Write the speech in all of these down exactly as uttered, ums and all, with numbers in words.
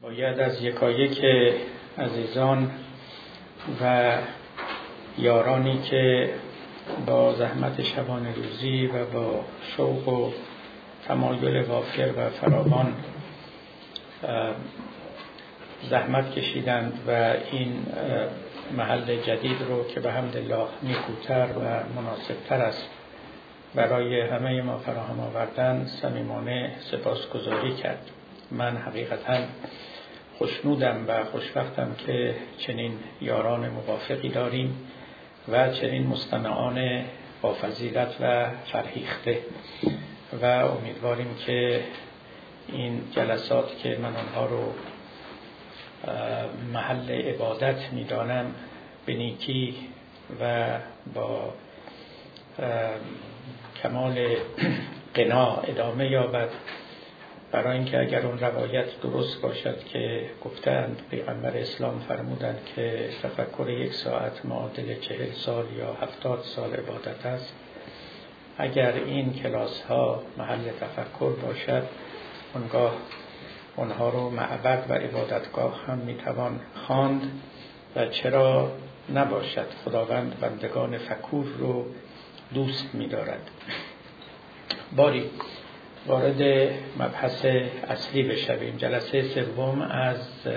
باید از یکایک عزیزان و یارانی که با زحمت شبانه روزی و با شوق و تمایل وافر و فراوان زحمت کشیدند و این محل جدید رو که به حمدالله نیکوتر و مناسبتر است برای همه ما فراهم آوردن صمیمانه سپاسگزاری کرد. من حقیقتاً خوشنودم و خوشبختم که چنین یاران موافقی داریم و چنین مستمعان با فضیلت و فرهیخته و امیدواریم که این جلسات که من آنها رو محل عبادت می‌دانم به نیکی و با کمال قنا ادامه یابد، برای اینکه اگر اون روایت درست باشد که گفتند پیغمبر اسلام فرمودند که تفکر یک ساعت معادل چهل سال یا هفتاد سال عبادت است، اگر این کلاس ها محل تفکر باشد اونگاه اونها رو معبد و عبادتگاه هم میتوان خواند و چرا نباشد. خداوند بندگان فکور رو دوست می‌دارد. باری وارد مبحث اصلی بشویم. جلسه سوم از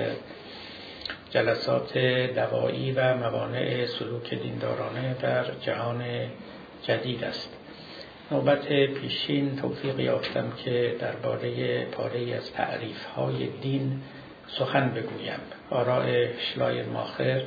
جلسات دوایی و موانع سلوک دیندارانه در جهان جدید است. نوبت پیشین توفیق یافتم که درباره پاره‌ای از تعریف‌های دین سخن بگویم. آراء شلایرماخر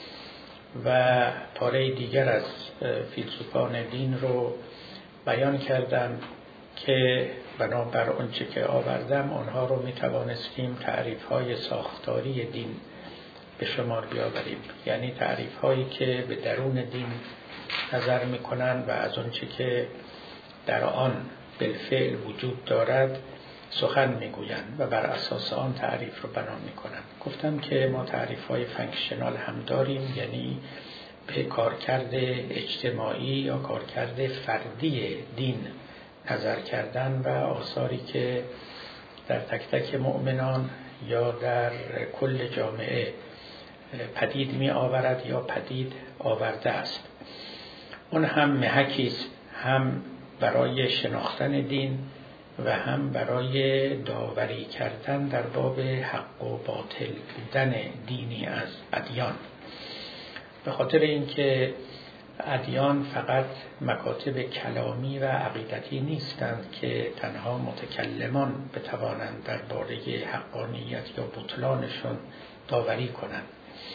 و پاره دیگر از فیلسوفان دین رو بیان کردم که بنابر آنچه که آوردم آنها رو می توانستیم تعریف های ساختاری دین به شمار بیاوریم، یعنی تعریف هایی که به درون دین نظر می کنند و از آنچه که در آن بالفعل وجود دارد سخن می گویند و بر اساس آن تعریف رو بنا می کنند. گفتم که ما تعریف های فانکشنال هم داریم، یعنی به کارکرد اجتماعی یا کارکرد فردی دین نظر کردن و آثاری که در تک تک مؤمنان یا در کل جامعه پدید می آورد یا پدید آورده است. اون هم محکی است، هم برای شناختن دین و هم برای داوری کردن در باب حق و باطل بودن دینی از ادیان، به خاطر اینکه ادیان فقط مکاتب کلامی و عقیدتی نیستند که تنها متکلمان بتوانند درباره حقانیت یا بطلانشون داوری کنند.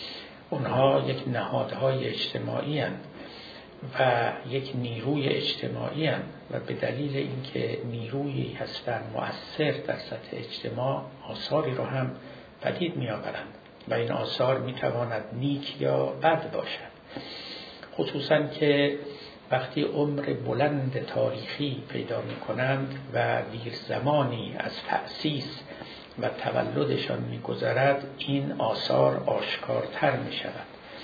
اونها یک نهادهای اجتماعی هستند و یک نیروی اجتماعی هستند و به دلیل اینکه نیرویی هستند مؤثر در سطح اجتماع آثاری رو هم پدید می آورند و این آثار می تواند نیک یا بد باشد، خصوصا که وقتی عمر بلند تاریخی پیدا می کنند و دیر زمانی از تأسیس و تولدشان می گذرد، این آثار آشکارتر می شود.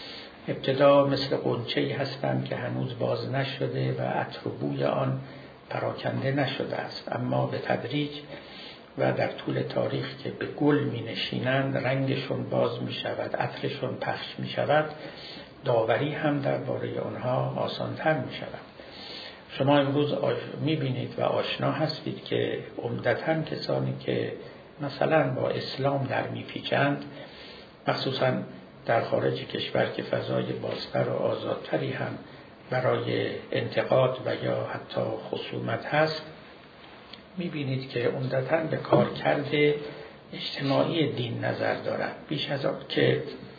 ابتدا مثل غنچه‌ای هستند که هنوز باز نشده و عطر و بوی آن پراکنده نشده است، اما به تدریج و در طول تاریخ که به گل می نشینند رنگشون باز می شود، عطرشون پخش می شود، داوری هم درباره آنها آسانتر می شود. شما امروز می بینید و آشنا هستید که عمدتاً کسانی که مثلا با اسلام در می پیچند، مخصوصاً در خارج کشور که فضای بازتر و آزادتری هم برای انتقاد و یا حتی خصومت هست، می بینید که عمدتاً به کارکرد اجتماعی دین نظر دارند، بیش از آن که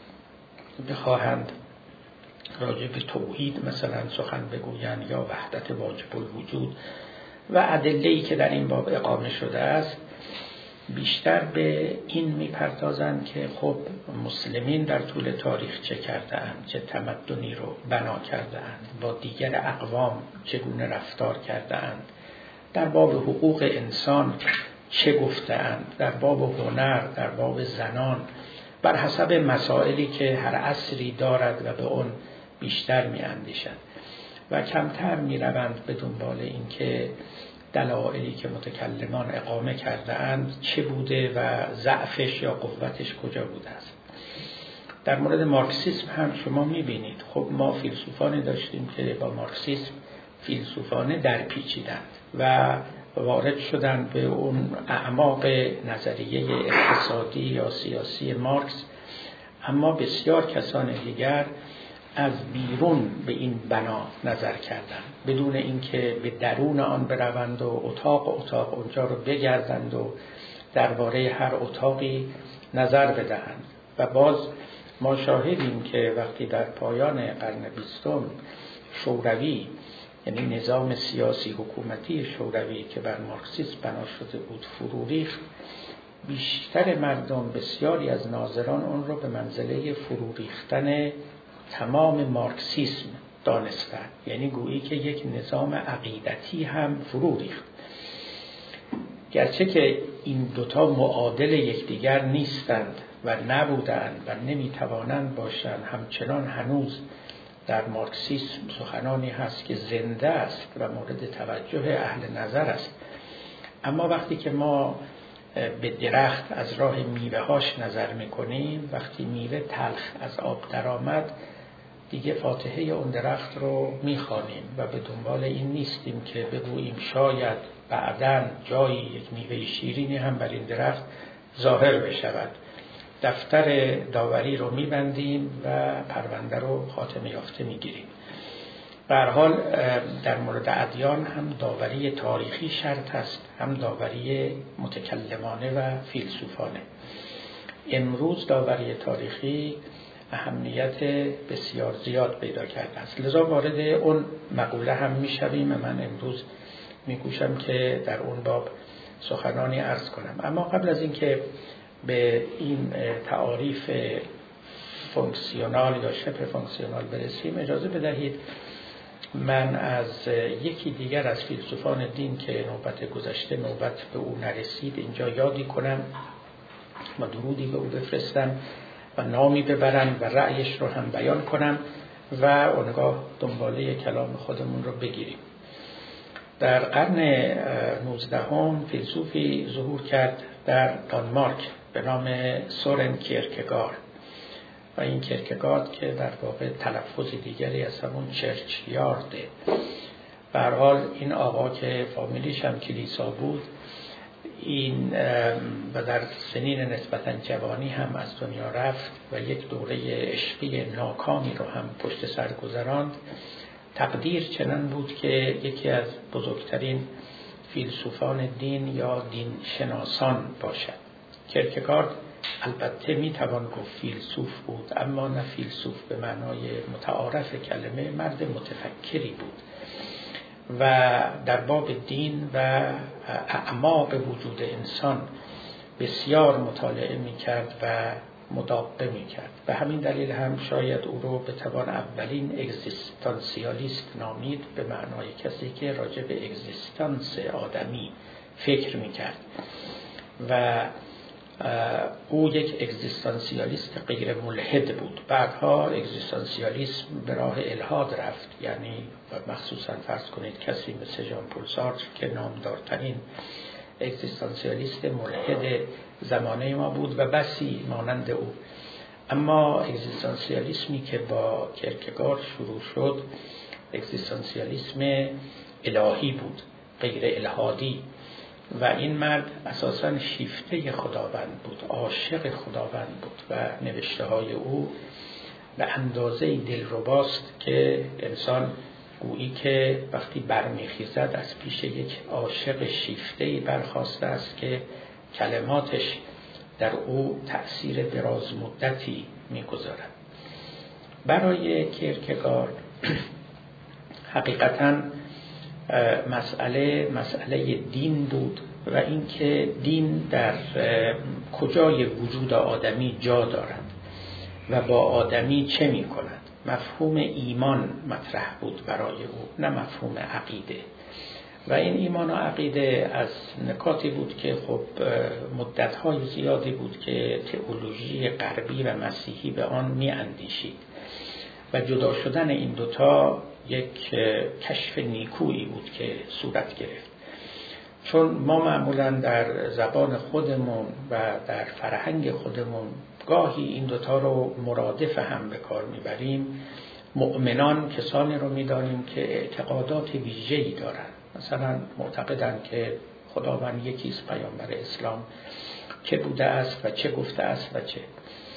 بخواهند راجع به توحید مثلا سخن بگویند یا وحدت واجب الوجود و ادله‌ای که در این باب اقامه شده است. بیشتر به این میپردازند که خب مسلمین در طول تاریخ چه کرده اند، چه تمدنی رو بنا کرده اند، با دیگر اقوام چگونه رفتار کرده اند، در باب حقوق انسان چه گفته اند، در باب هنر، در باب زنان، بر حسب مسائلی که هر عصری دارد و به اون بیشتر می اندیشند و کمتر می روند به دنبال این که دلایلی که متکلمان اقامه کرده اند چه بوده و ضعفش یا قوتش کجا بوده است. در مورد مارکسیسم هم شما میبینید خب ما فیلسوفانی داشتیم که با مارکسیسم فیلسوفانه در پیچیدند و وارد شدند به اون اعماق نظریه اقتصادی یا سیاسی مارکس، اما بسیار کسان دیگر از بیرون به این بنا نظر کردند بدون اینکه به درون آن بروند و اتاق اتاق اونجا رو بگردند و درباره هر اتاقی نظر بدهند. و باز ما شاهدیم که وقتی در پایان قرن بیستم شوروی، یعنی نظام سیاسی حکومتی شوروی که بر مارکسیسم بنا شده بود فرو ریخت، بیشتر مردم، بسیاری از ناظران اون رو به منزله فرو ریختن تمام مارکسیسم دانستند، یعنی گویی که یک نظام عقیدتی هم فرو ریخت. گرچه که این دوتا معادل یکدیگر نیستند و نبودند و نمیتوانند باشند، همچنان هنوز در مارکسیسم سخنانی هست که زنده است و مورد توجه اهل نظر است. اما وقتی که ما به درخت از راه میوه‌هاش نظر میکنیم، وقتی میوه تلخ از آب درآمد دیگه فاتحه اون درخت رو میخوانیم و به دنبال این نیستیم که بگوییم شاید بعداً جایی یک میوه شیرینی هم بر این درخت ظاهر بشود. دفتر داوری رو میبندیم و پرونده رو خاتمه یافته میگیریم. به هر حال در مورد ادیان هم داوری تاریخی شرط است، هم داوری متکلمانه و فیلسوفانه. امروز داوری تاریخی اهمیت بسیار زیاد پیدا کرده است، لذا وارد اون مقوله هم میشویم. من امروز میکوشم که در اون باب سخنانی عرض کنم. اما قبل از اینکه به این تعاریف فونکسیونال یا شبه فونکسیونال برسیم، اجازه بدهید من از یکی دیگر از فیلسوفان دین که نوبت گذشته نوبت به او نرسید اینجا یادی کنم و درودی به او بفرستم و نامی ببرم و رأیش رو هم بیان کنم و اونگاه دنباله کلام خودمون رو بگیریم. در قرن نوزدهم فیلسوفی ظهور کرد در دانمارک به نام سورن کیرکگارد و این کیرکگارد که در واقع تلفظ دیگری از همون چرچیارده. به هر حال این آقا که فامیلیش هم کلیسا بود، این و در سنین نسبتاً جوانی هم از دنیا رفت و یک دوره عشقی ناکامی رو هم پشت سر گذراند. تقدیر چنان بود که یکی از بزرگترین فیلسوفان دین یا دین شناسان باشد. کیرکگارد البته میتوان گفت فیلسوف بود، اما نه فیلسوف به معنای متعارف کلمه، مرد متفکری بود و در باب دین و اعماق وجود انسان بسیار مطالعه میکرد و مداقه میکرد. به همین دلیل هم شاید او رو به توان اولین اگزیستانسیالیست نامید، به معنای کسی که راجع به اگزیستانس آدمی فکر میکرد و او یک اگزیستانسیالیست غیر ملحد بود. بعدها اگزیستانسیالیسم به راه الحاد رفت، یعنی مخصوصا فرض کنید کسی مثل ژان پل سارتر که نامدارترین اگزیستانسیالیست ملحد زمانه ما بود و بسی مانند او. اما اگزیستانسیالیسمی که با کیرکگارد شروع شد اگزیستانسیالیسم الهی بود، غیر الحادی، و این مرد اساساً شیفته خداوند بود، عاشق خداوند بود و نوشته های او به اندازه دلرباست که انسان گویی که وقتی برمیخیزد از پیش یک عاشق شیفته‌ای برخاسته است که کلماتش در او تأثیر دراز مدتی می‌گذارد. برای کیرکگارد حقیقتاً مسئله مسئله دین بود و اینکه دین در کجای وجود آدمی جا دارد و با آدمی چه می کند. مفهوم ایمان مطرح بود برای او، نه مفهوم عقیده. و این ایمان و عقیده از نکاتی بود که خب مدت‌های زیادی بود که تئولوژی غربی و مسیحی به آن می اندیشید و جدا شدن این دوتا یک کشف نیکویی بود که صورت گرفت. چون ما معمولا در زبان خودمون و در فرهنگ خودمون گاهی این دوتا رو مرادف هم به کار میبریم. مؤمنان کسانی رو میدانیم که اعتقادات ویژه‌ای دارن، مثلا معتقدن که خداوند یکیست، پیامبر اسلام چه بوده است و چه گفته است و چه.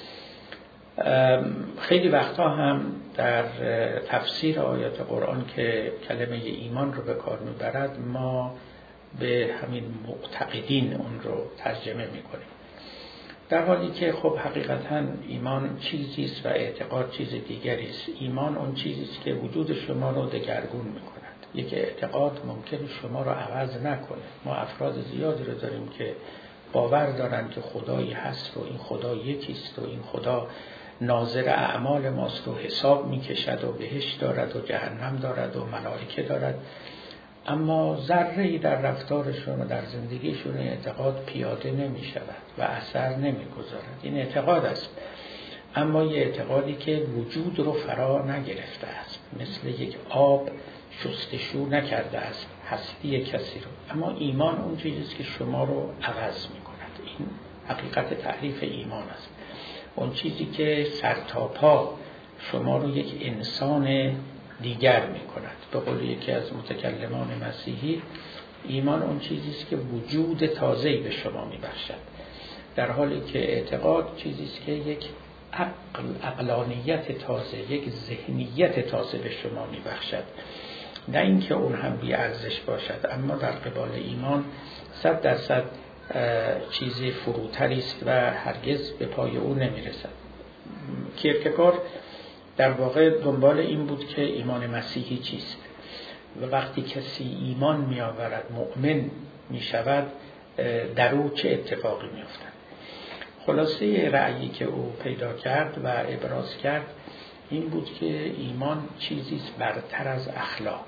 خیلی وقتا هم در تفسیر آیات قرآن که کلمه ایمان رو به کار میبرد ما به همین معتقدین اون رو ترجمه میکنیم، در حالی که خب حقیقتا ایمان چیزی است و اعتقاد چیز دیگری است. ایمان اون چیزی است که وجود شما رو دگرگون میکند. یک اعتقاد ممکنه شما رو عوض نکنه. ما افراد زیادی رو داریم که باور دارن که خدایی هست و این خدا یکیست و این خدا ناظر اعمال ماست و حساب میکشد و بهشت دارد و جهنم دارد و ملائکه دارد، اما ذره‌ای در رفتارشون و در زندگیشون اعتقاد پیاده نمی شود و اثر نمی گذارد. این اعتقاد است، اما یه اعتقادی که وجود رو فرا نگرفته است، مثل یک آب شستشو نکرده است هستی کسی رو. اما ایمان اون چیزیست که شما رو عوض می کند. این حقیقت تعریف ایمان است، اون چیزی که سر تا پا شما رو یک انسان دیگر می کند. به قول یکی از متکلمان مسیحی، ایمان اون چیزیست که وجود تازه‌ای به شما می بخشد، در حالی که اعتقاد چیزیست که یک عقل، عقلانیت تازه، یک ذهنیت تازه به شما می بخشد. نه اینکه اون هم بی ارزش باشد، اما در قبال ایمان صد درصد چیزی فروتری است و هرگز به پای او نمی رسد. کیرکگار در واقع دنبال این بود که ایمان مسیحی چیست و وقتی کسی ایمان می آورد، مؤمن می شود، در او چه اتفاقی می افتد. خلاصه رأیی که او پیدا کرد و ابراز کرد این بود که ایمان چیزیست برتر از اخلاق،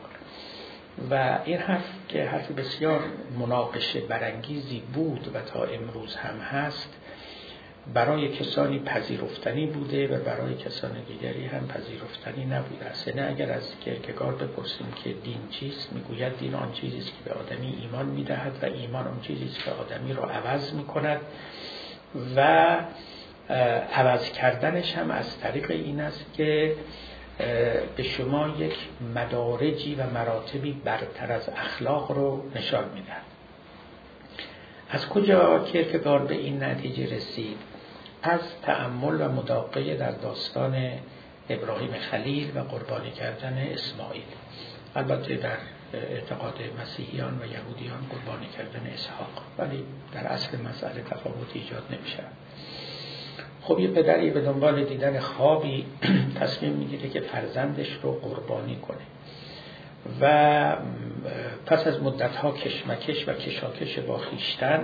و این حرف که حرف بسیار مناقشه برانگیزی بود و تا امروز هم هست، برای کسانی پذیرفتنی بوده و برای کسان دیگری هم پذیرفتنی نبوده است. نه اگر از کیرکگار بپرسیم که دین چیست، میگوید دین آن چیزیست که به آدمی ایمان میدهد و ایمان آن چیزیست که آدمی رو عوض میکند و عوض کردنش هم از طریق این است که به شما یک مدارجی و مراتبی برتر از اخلاق رو نشان میدهد. از کجا کیرکگار به این نتیجه رسید؟ از تأمل و مداقه در داستان ابراهیم خلیل و قربانی کردن اسماعیل. البته در اعتقاد مسیحیان و یهودیان قربانی کردن اسحاق، ولی در اصل مسئله تفاوت ایجاد نمیشه. خب یه پدری به دنبال دیدن خوابی تصمیم میگیره که فرزندش رو قربانی کنه و پس از مدتها کشمکش و کشاکش با خویشتن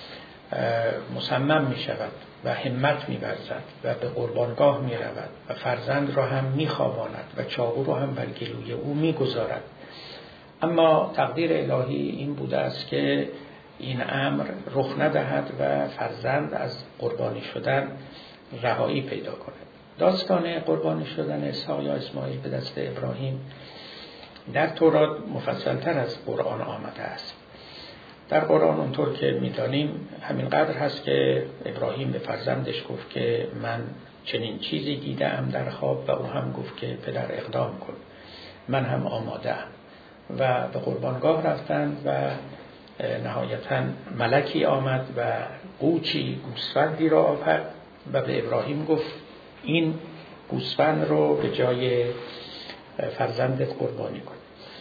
مصمم می شود و همت می ورزد و به قربانگاه می رود و فرزند را هم می خواباند و چاقو را هم بر گلوی او می گذارد. اما تقدیر الهی این بوده است که این امر رخ ندهد و فرزند از قربانی شدن رهایی پیدا کند. داستان قربانی شدن اسحاق یا اسماعیل به دست ابراهیم در تورات مفصل‌تر از قرآن آمده است. در قرآن اونطور که می‌دانیم همینقدر هست که ابراهیم به فرزندش گفت که من چنین چیزی دیدم در خواب و او هم گفت که پدر اقدام کن، من هم آماده‌ام و به قربانگاه رفتند و نهایتاً ملکی آمد و قوچی گوسفندی را آورد و به ابراهیم گفت این گوسفند رو به جای فرزندت قربانی کن.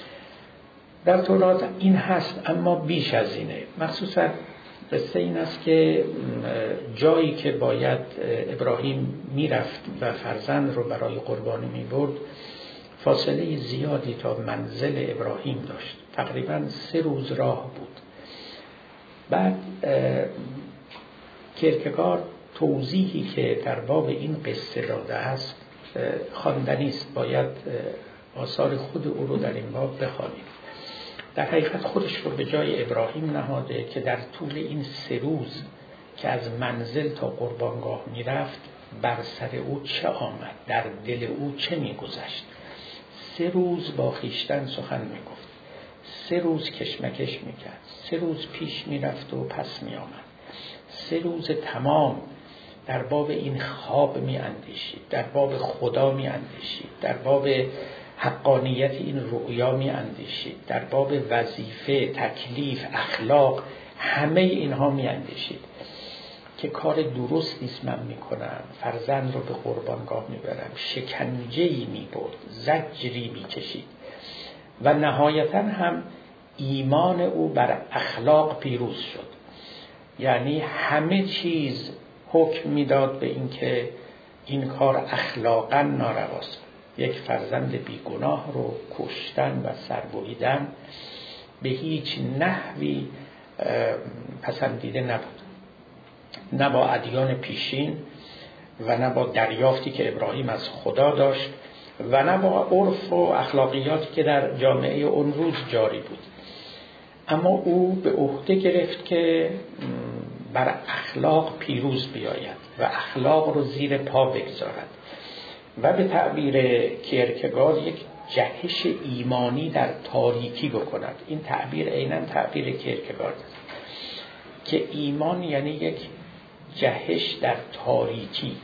در تورات این هست، اما بیش از اینه. مخصوصا قصه این است که جایی که باید ابراهیم میرفت و فرزند رو برای قربانی میبرد فاصله زیادی تا منزل ابراهیم داشت، تقریبا سه روز راه بود. بعد کیرکگار توضیحی که در باب این قصه داده است خواندنی است، باید آثار خود او رو در این باب بخوانید. در حقیقت خودش رو به جای ابراهیم نهاده که در طول این سه روز که از منزل تا قربانگاه میرفت بر سر او چه آمد، در دل او چه میگذشت. سه روز با خویشتن سخن میگفت، سه روز کشمکش میکرد، سه روز پیش میرفت و پس میآمد، سه روز تمام در باب این خواب میاندیشید، در باب خدا میاندیشید، در باب حقانیت این رؤیا میاندیشید، در باب وظیفه، تکلیف، اخلاق، همه اینها میاندیشید که کار درست نیست من میکنم، فرزند رو به قربانگاه میبرم، شکنجه‌ای میبرد، زجری میکشید و نهایتا هم ایمان او بر اخلاق پیروز شد. یعنی همه چیز حکم میداد به این که این کار اخلاقا نارواست. یک فرزند بیگناه رو کشتن و سربریدن به هیچ نحوی پسندیده نبود، نه با ادیان پیشین و نه با دریافتی که ابراهیم از خدا داشت و نه با عرف و اخلاقیاتی که در جامعه اون روز جاری بود. اما او به عهده گرفت که بر اخلاق پیروز بیاید و اخلاق رو زیر پا بگذارد و به تعبیر کیرکگارد یک جهش ایمانی در تاریکی بکند. این تعبیر عیناً تعبیر کیرکگارد است که ایمان یعنی یک جهش در تاریکی،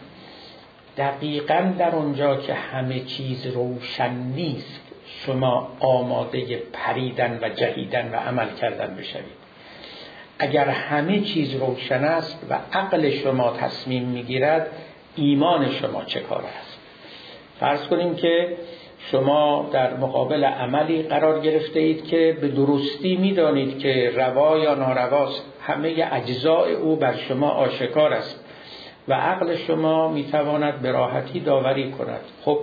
دقیقاً در اونجا که همه چیز روشن نیست شما آماده پریدن و جهیدن و عمل کردن بشوید. اگر همه چیز روشن است و عقل شما تصمیم میگیرد، ایمان شما چه کار است؟ فرض کنیم که شما در مقابل عملی قرار گرفته اید که به درستی میدانید که روا یا نارواست، همه اجزاء او بر شما آشکار است و عقل شما میتواند به راحتی داوری کند. خب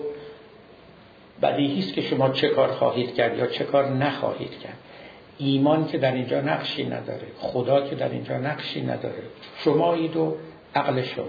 بدیهی است که شما چه کار خواهید کرد یا چه کار نخواهید کرد. ایمان که در اینجا نقشی نداره، خدا که در اینجا نقشی نداره، شمایید و عقل شما.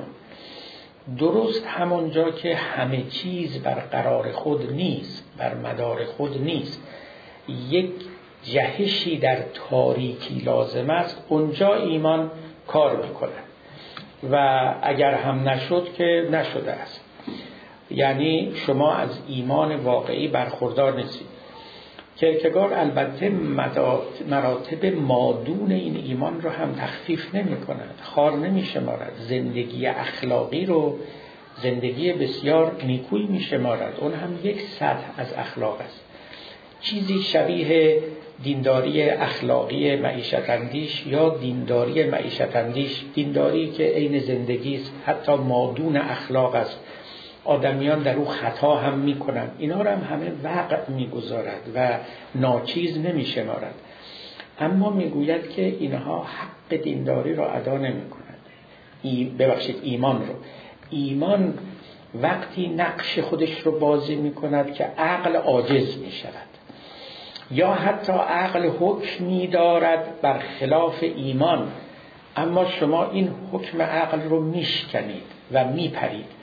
درست همونجا که همه چیز بر قرار خود نیست، بر مدار خود نیست، یک جهشی در تاریکی لازم است، اونجا ایمان کار میکنه و اگر هم نشد که نشده است. یعنی شما از ایمان واقعی برخوردار نیستید. کیرکگارد البته مراتب مادون این ایمان رو هم تخفیف نمی کند، خوار نمی شمارد. زندگی اخلاقی رو زندگی بسیار نیکویی می شمارد، اون هم یک سطح از اخلاق است. چیزی شبیه دینداری اخلاقی معیشت اندیش یا دینداری معیشت اندیش، دینداری که عین زندگی است، حتی مادون اخلاق است، آدمیان در او خطا هم می کنند، اینا رو هم همه وقع می گذارد و ناچیز نمی شمارد. اما می گوید که اینها حق دینداری رو ادا نمی کنند. ای ببخشید ایمان رو. ایمان وقتی نقش خودش رو بازی می کند که عقل عاجز می شود یا حتی عقل حکمی دارد بر خلاف ایمان، اما شما این حکم عقل رو می شکنید و می پرید.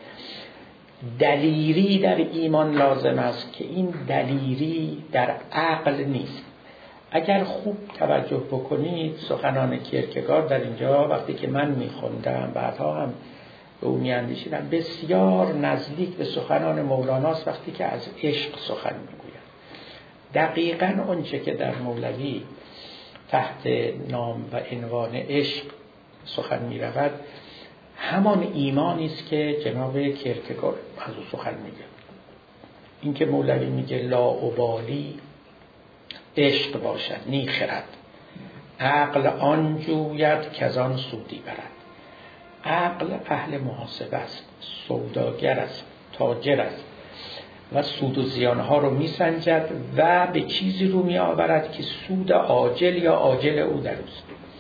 دلیری در ایمان لازم است که این دلیری در عقل نیست. اگر خوب توجه بکنید سخنان کیرکگارد در اینجا وقتی که من میخوندم بعدها هم به او میاندیشیدم، بسیار نزدیک به سخنان مولاناست وقتی که از عشق سخن میگوید. دقیقاً اونچه که در مولوی تحت نام و عنوان عشق سخن میرود همان ایمانی است که جناب کیرکگارد از او سخن میگه. این که مولوی میگه لاابالی عشق باشد نی خرد، عقل آن جوید که از آن سودی برد. عقل اهل محاسبه است، سوداگر است، تاجر است و سود و زیانها رو میسنجد و به چیزی رو میآورد که سود عاجل یا آجل او در اوست.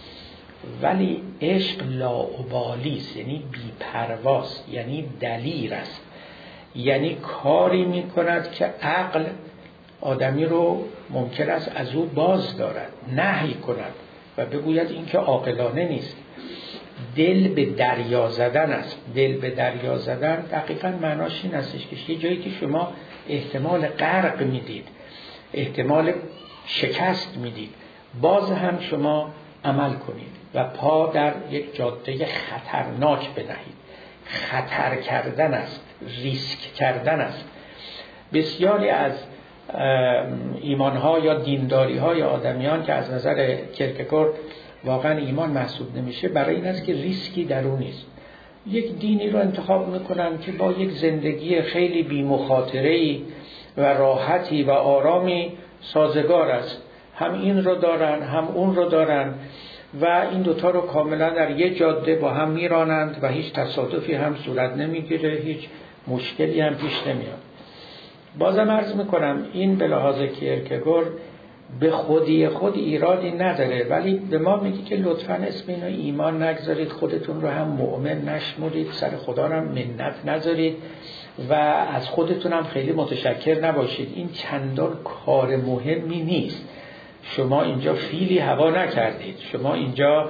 ولی عشق لاابالی است، یعنی بی‌پرواست، یعنی دلیر است، یعنی کاری میکند که عقل آدمی رو ممکن است از او باز دارد، نهی کند و بگوید این که عاقلانه نیست. دل به دریا زدن است. دل به دریا زدن دقیقاً معناش این استش که یه جایی که شما احتمال غرق میدید، احتمال شکست میدید، باز هم شما عمل کنید و پا در یک جاده خطرناک بنهید. خطر کردن است، ریسک کردن است. بسیاری از ایمانها یا دینداری‌های آدمیان که از نظر کیرکگارد واقعا ایمان محسوب نمیشه، برای این است که ریسکی در اون نیست. یک دینی رو انتخاب میکنن که با یک زندگی خیلی بی مخاطره‌ای و راحتی و آرامی سازگار است. هم این رو دارن هم اون رو دارن و این دوتا رو کاملا در یک جاده با هم میرانند و هیچ تصادفی هم صورت نمیگیره، هیچ مشکلی هم پیش نمیاد. بازم عرض میکنم این به لحاظ کیرکگارد به خودی خود ایرادی نداره، ولی به ما میگه که لطفاً اسم اینو ایمان نگذارید، خودتون رو هم مؤمن نشمرید، سر خدا هم منت نذارید و از خودتون هم خیلی متشکر نباشید. این چندان کار مهمی نیست. شما اینجا فیلی هوا نکردید، شما اینجا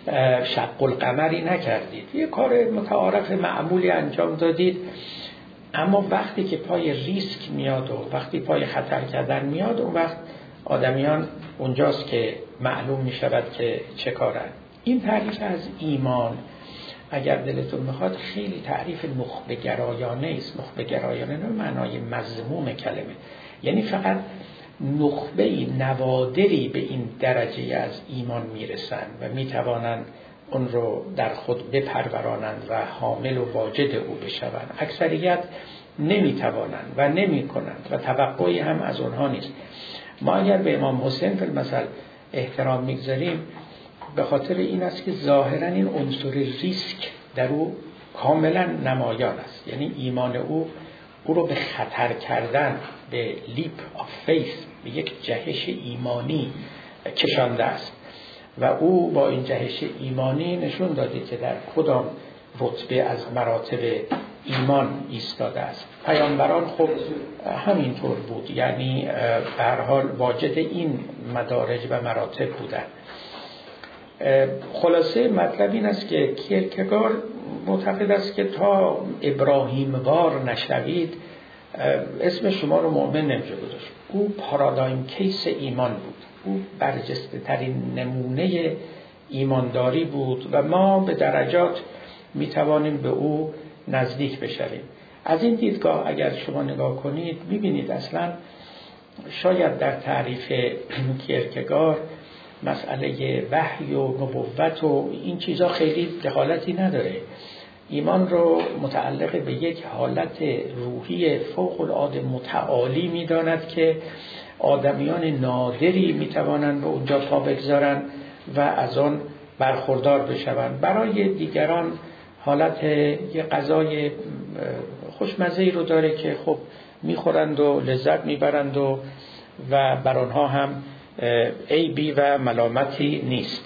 شق القمری نکردید، یه کار متعارف معمولی انجام دادید. اما وقتی که پای ریسک میاد و وقتی پای خطر کردن میاد، اون وقت آدمیان اونجاست که معلوم می شود که چه کارن. این تعریف از ایمان اگر دلتون میخواد خیلی تعریف نخبه گرایانه است. نخبه گرایانه نه معنای مذموم کلمه، یعنی فقط نخبه‌ای نوادری به این درجه از ایمان میرسن و میتوانند اون رو در خود بپرورانند و حامل و واجد او بشوند. اکثریت نمیتوانند و نمیکنند و توقعی هم از اونها نیست. ما اگر به امام حسین فی المثل احترام میگذاریم به خاطر این است که ظاهرا این عنصر ریسک در او کاملا نمایان است. یعنی ایمان او او رو به خطر کردن، به لیپ آف فیث، به یک جهش ایمانی کشانده است و او با این جهش ایمانی نشون داده که در کدام رتبه از مراتب ایمان ایستاده است. پیامبران خب همینطور بود، یعنی به هر حال واجد این مدارج و مراتب بودند. خلاصه مطلب این است که کیرکگارد معتقد است که تا ابراهیم وار نشوید اسم شما رو مؤمن نمیشه گذاشت. او پارادایم کیس ایمان بود، او برجسته ترین نمونه ایمانداری بود و ما به درجات میتوانیم به او نزدیک بشویم. از این دیدگاه اگر شما نگاه کنید میبینید اصلا شاید در تعریف کیرکگارد مسئله وحی و نبوت و این چیزا خیلی دخالتی نداره. ایمان رو متعلق به یک حالت روحی فوق العاده متعالی میداند که آدمیان نادری میتوانند به اونجا پا بگذارن و از آن برخوردار بشوند. برای دیگران حالت یه غذای خوشمزه‌ای رو داره که خب میخورند و لذت میبرند و و بر آنها هم عیبی و ملامتی نیست.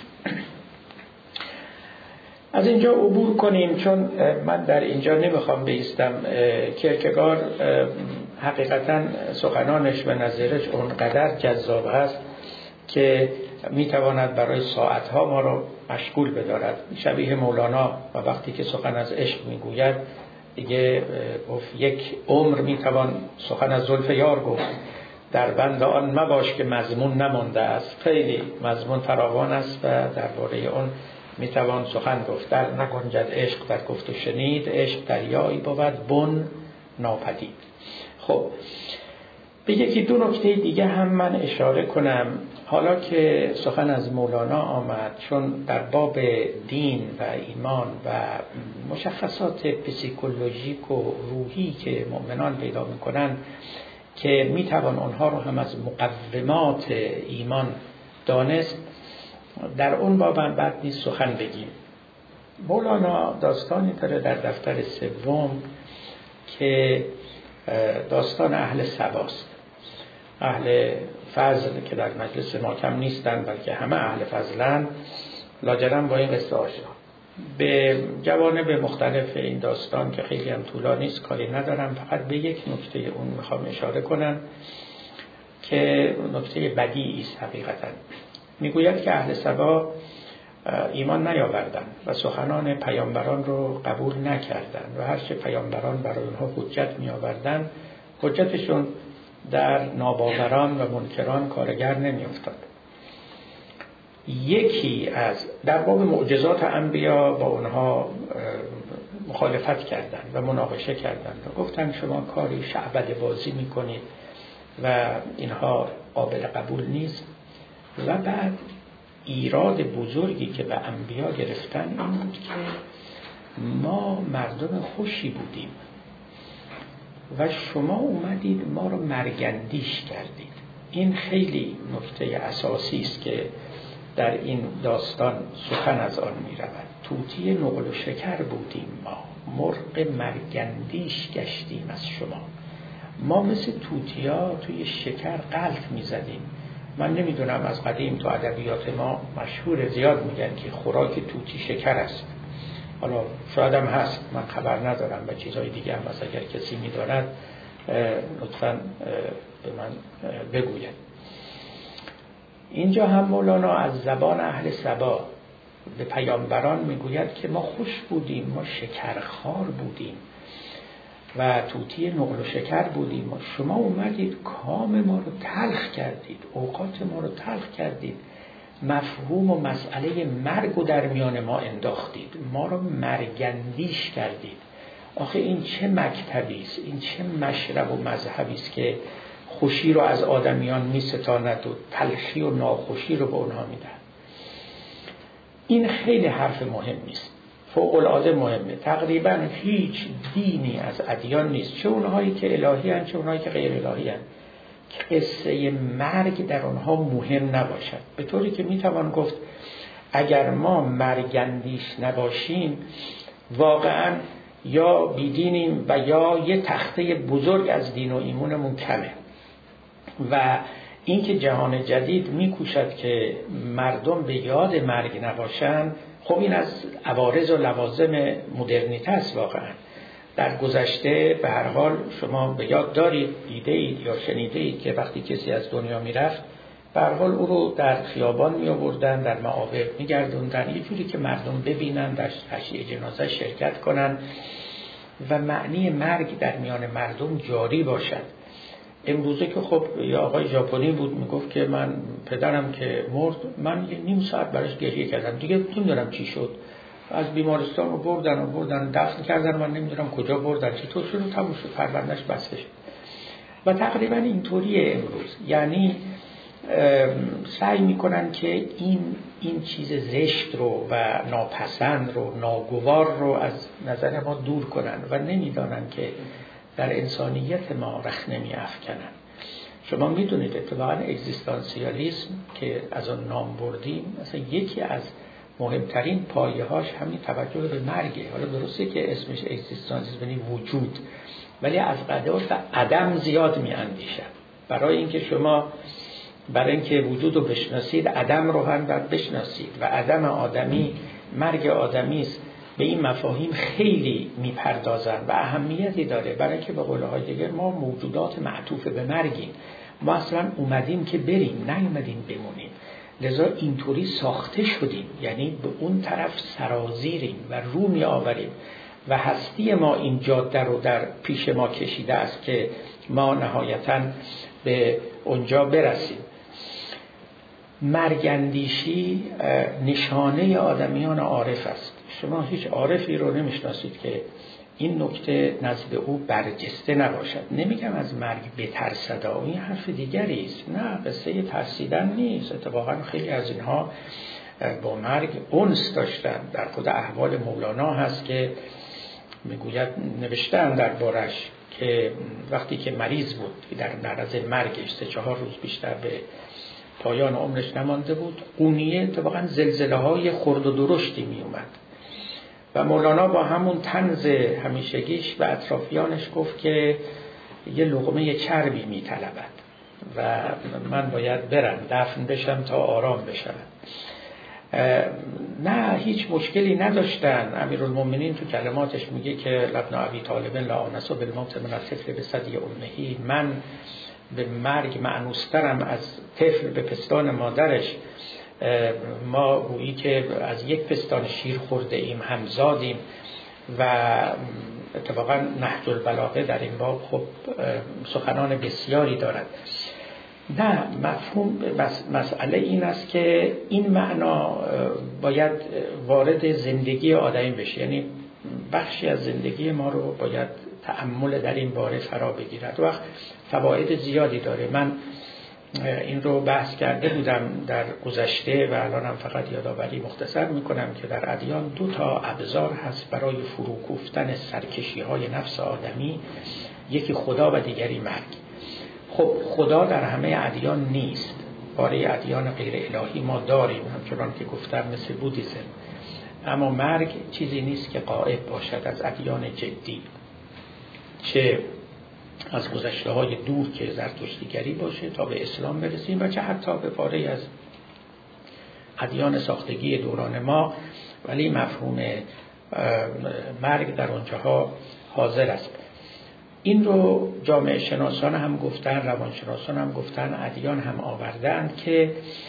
از اینجا عبور کنیم چون من در اینجا نمیخوام بایستم. کیرکگارد حقیقتا سخنانش و نظرش اونقدر جذاب است که میتواند برای ساعتها ما رو مشغول بدارد. شبیه مولانا و وقتی که سخن از عشق میگوید دیگه یک عمر میتوان سخن از زلف یار گفت. در بند آن مباش که مضمون نمانده است. خیلی مضمون فراوان است و درباره اون میتوان سخن گفت. در نگنجد عشق در گفت و شنید، عشق دریایی بود بن ناپدید. خب به یکی دو نکته دیگه هم من اشاره کنم. حالا که سخن از مولانا آمد، چون در باب دین و ایمان و مشخصات پسیکولوژیک و روحی که مؤمنان پیدا میکنن که میتوان آنها رو هم از مقومات ایمان دانست، در اون باب هم بد نیست سخن بگیم. مولانا داستانی داره در دفتر سوم که داستان اهل سباست. اهل فضل که در مجلس ما کم نیستن بلکه همه اهل فضلن، لاجرم با این قصه آشنا. به جوانب مختلف این داستان که خیلی هم طولانی است کاری ندارم، فقط به یک نکته اون میخوام اشاره کنم که نکته بدیعی است حقیقتا. میگوید که اهل سبا ایمان نیاوردند و سخنان پیامبران رو قبول نکردند و هرچه پیامبران برای اونها حجت میآوردند حجتشون در ناباوران و منکران کارگر نمیافتاد. یکی از در باب معجزات انبیا با اونها مخالفت کردند و مناقشه کردند و گفتند شما کاری شعبده بازی میکنید و اینها قابل قبول نیست. و بعد ایراد بزرگی که به انبیا گرفتن این بود که ما مردم خوشی بودیم و شما اومدید ما رو مرگندیش کردید. این خیلی نکته اساسی است که در این داستان سخن از آن می رود. طوطی نقل و شکر بودیم ما، مرغ مرگندیش گشتیم از شما. ما مثل طوطی‌ها توی شکر غلط می زدیم. من نمیدونم، از قدیم تو ادبیات ما مشهور، زیاد میگن که خوراک طوطی شکر است. حالا شاید هم هست، من خبر ندارم، و چیزهای دیگه هم مثلا اگر کسی میداند لطفاً به من بگوید. اینجا هم مولانا از زبان اهل سبا به پیامبران میگوید که ما خوش بودیم، ما شکرخوار بودیم و طوطی نقل و شکر بودیم، شما اومدید کام ما رو تلخ کردید، اوقات ما رو تلخ کردید، مفهوم و مسئله مرگ رو در میان ما انداختید، ما رو مرگندیش کردید. آخه این چه مکتبی است، این چه مشرب و مذهبی است که خوشی رو از آدمیان می ستاند و تلخی و ناخوشی رو به اونها می دهد. این خیلی حرف مهمی است، فوق العاده مهمه. تقریبا هیچ دینی از ادیان نیست، چه اونهایی که الهی هستند چه اونهایی که غیر الهی هستند، که قصه مرگ در اونها مهم نباشد. به طوری که می توان گفت اگر ما مرگندیش نباشیم واقعا یا بیدینیم و یا یه تخته بزرگ از دین و ایمونمون کمه. و اینکه جهان جدید میکوشد که مردم به یاد مرگ نباشند، خب این از عوارض و لوازم مدرنیته است. واقعا در گذشته به هر حال شما به یاد دارید، دیده اید یا شنیده اید که وقتی کسی از دنیا میرفت به هر حال او رو در خیابان می آوردن، در معابر می گردوندن، یه جوری که مردم ببینن، در تشییع جنازه شرکت کنن و معنی مرگ در میان مردم جاری باشد. امروزه که خب یه آقای ژاپنی بود میگفت که من پدرم که مرد من یه نیم ساعت براش گریه کردم، دیگه نمیدونم چی شد، از بیمارستان رو بردن و بردن دفن کردن، من نمیدونم کجا بردن، چطور شد، تموم شد، پروندهش بسته شد. و تقریبا اینطوریه امروز، یعنی سعی میکنن که این این چیز زشت رو و ناپسند رو، ناگوار رو از نظر ما دور کنن و نمیدانن که در انسانیت ما رخنه می‌افکنن. شما میدونید اتفاقا اگزیستانسیالیسم که از آن نام بردیم، مثلا یکی از مهمترین پایه‌هاش همین توجه به مرگه. حالا درسته که اسمش اگزیستانسیسم یعنی وجود، ولی از قدرت عدم زیاد می‌اندیشن. برای اینکه شما برای اینکه وجود رو بشناسید عدم رو هم باید بشناسید و عدم آدمی مرگ آدمی است. به این مفاهیم خیلی میپردازن و اهمیتی داره، برای اینکه به قولهای دیگر ما موجودات معطوف به مرگیم، ما اصلا اومدیم که بریم، نیومدیم بمونیم، لذا اینطوری ساخته شدیم، یعنی به اون طرف سرازیریم و رو می آوریم و هستی ما این جاده رو در پیش ما کشیده است که ما نهایتاً به اونجا برسیم. مرگندیشی نشانه آدمیان عارف است. شما هیچ عارفی رو نمیشناسید که این نکته نزد او برجسته نباشد. نمیگم از مرگ بترسد، این حرف دیگری است، نه، قصه ترسیدن نیست. اتفاقا خیلی از اینها با مرگ انس داشتن. در خود احوال مولانا هست که میگوید، نوشتن در بارش که وقتی که مریض بود، در معرض مرگش، سه چهار روز بیشتر به پایان عمرش نمانده بود، قونیه اتفاقا زلزله های خرد و درشتی می اومد و مولانا با همون طنز همیشگیش و اطرافیانش گفت که یه لقمه چربی می طلبد و من باید برم دفن بشم تا آرام بشم. نه، هیچ مشکلی نداشتن. امیرالمومنین تو کلماتش میگه که لبن ابی طالب لا آنس بالموت من الطفل بثدی امه، من به مرگ معنوسترم از طفل به پستان مادرش. ما گویی که از یک پستان شیر خورده ایم، همزادیم. و اتفاقا نهج البلاغه در این باب خب سخنان بسیاری دارد. نه، مفهوم مسئله این است که این معنا باید وارد زندگی آدمی بشه، یعنی بخشی از زندگی ما رو باید تأمل در این باره فرا بگیرد. وقت فواید زیادی داره. من این رو بحث کرده بودم در گذشته و الانم فقط یادآوری مختصر میکنم که در ادیان دو تا ابزار هست برای فروکوفتن سرکشی های نفس آدمی، یکی خدا و دیگری مرگ. خب خدا در همه ادیان نیست، باره ادیان غیر الهی ما داریم همچنان که گفتم مثل بودیسم، اما مرگ چیزی نیست که غائب باشد از ادیان جدی، چه از گذشته های دور که زرتشتیگری باشه تا به اسلام برسیم و چه حتی به پاره از ادیان ساختگی دوران ما، ولی مفهوم مرگ در اونجاها حاضر است. این رو جامعه شناسان هم گفتن، روانشناسان هم گفتن، ادیان هم آوردن که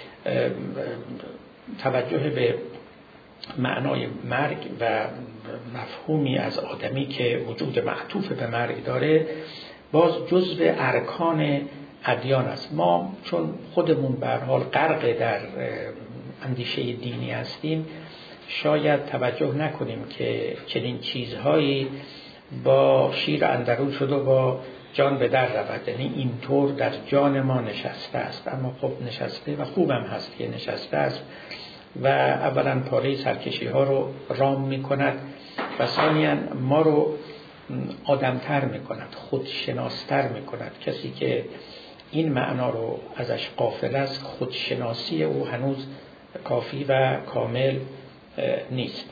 توجه به معنای مرگ و مفهومی از آدمی که وجود معطوف به مرگ داره باز جزء ارکان ادیان است. ما چون خودمون به هر حال غرق در اندیشه دینی هستیم شاید توجه نکنیم که چنین چیزهایی با شیر اندرون شده و با جان به در رود، یعنی اینطور در جان ما نشسته است. اما خب نشسته و خوبم هست که نشسته است و اولا پاره سرکشی ها رو رام می کند و ثانیاً ما رو آدمتر می کند، خودشناستر می کند. کسی که این معنا رو ازش غافل است خودشناسی او هنوز کافی و کامل نیست.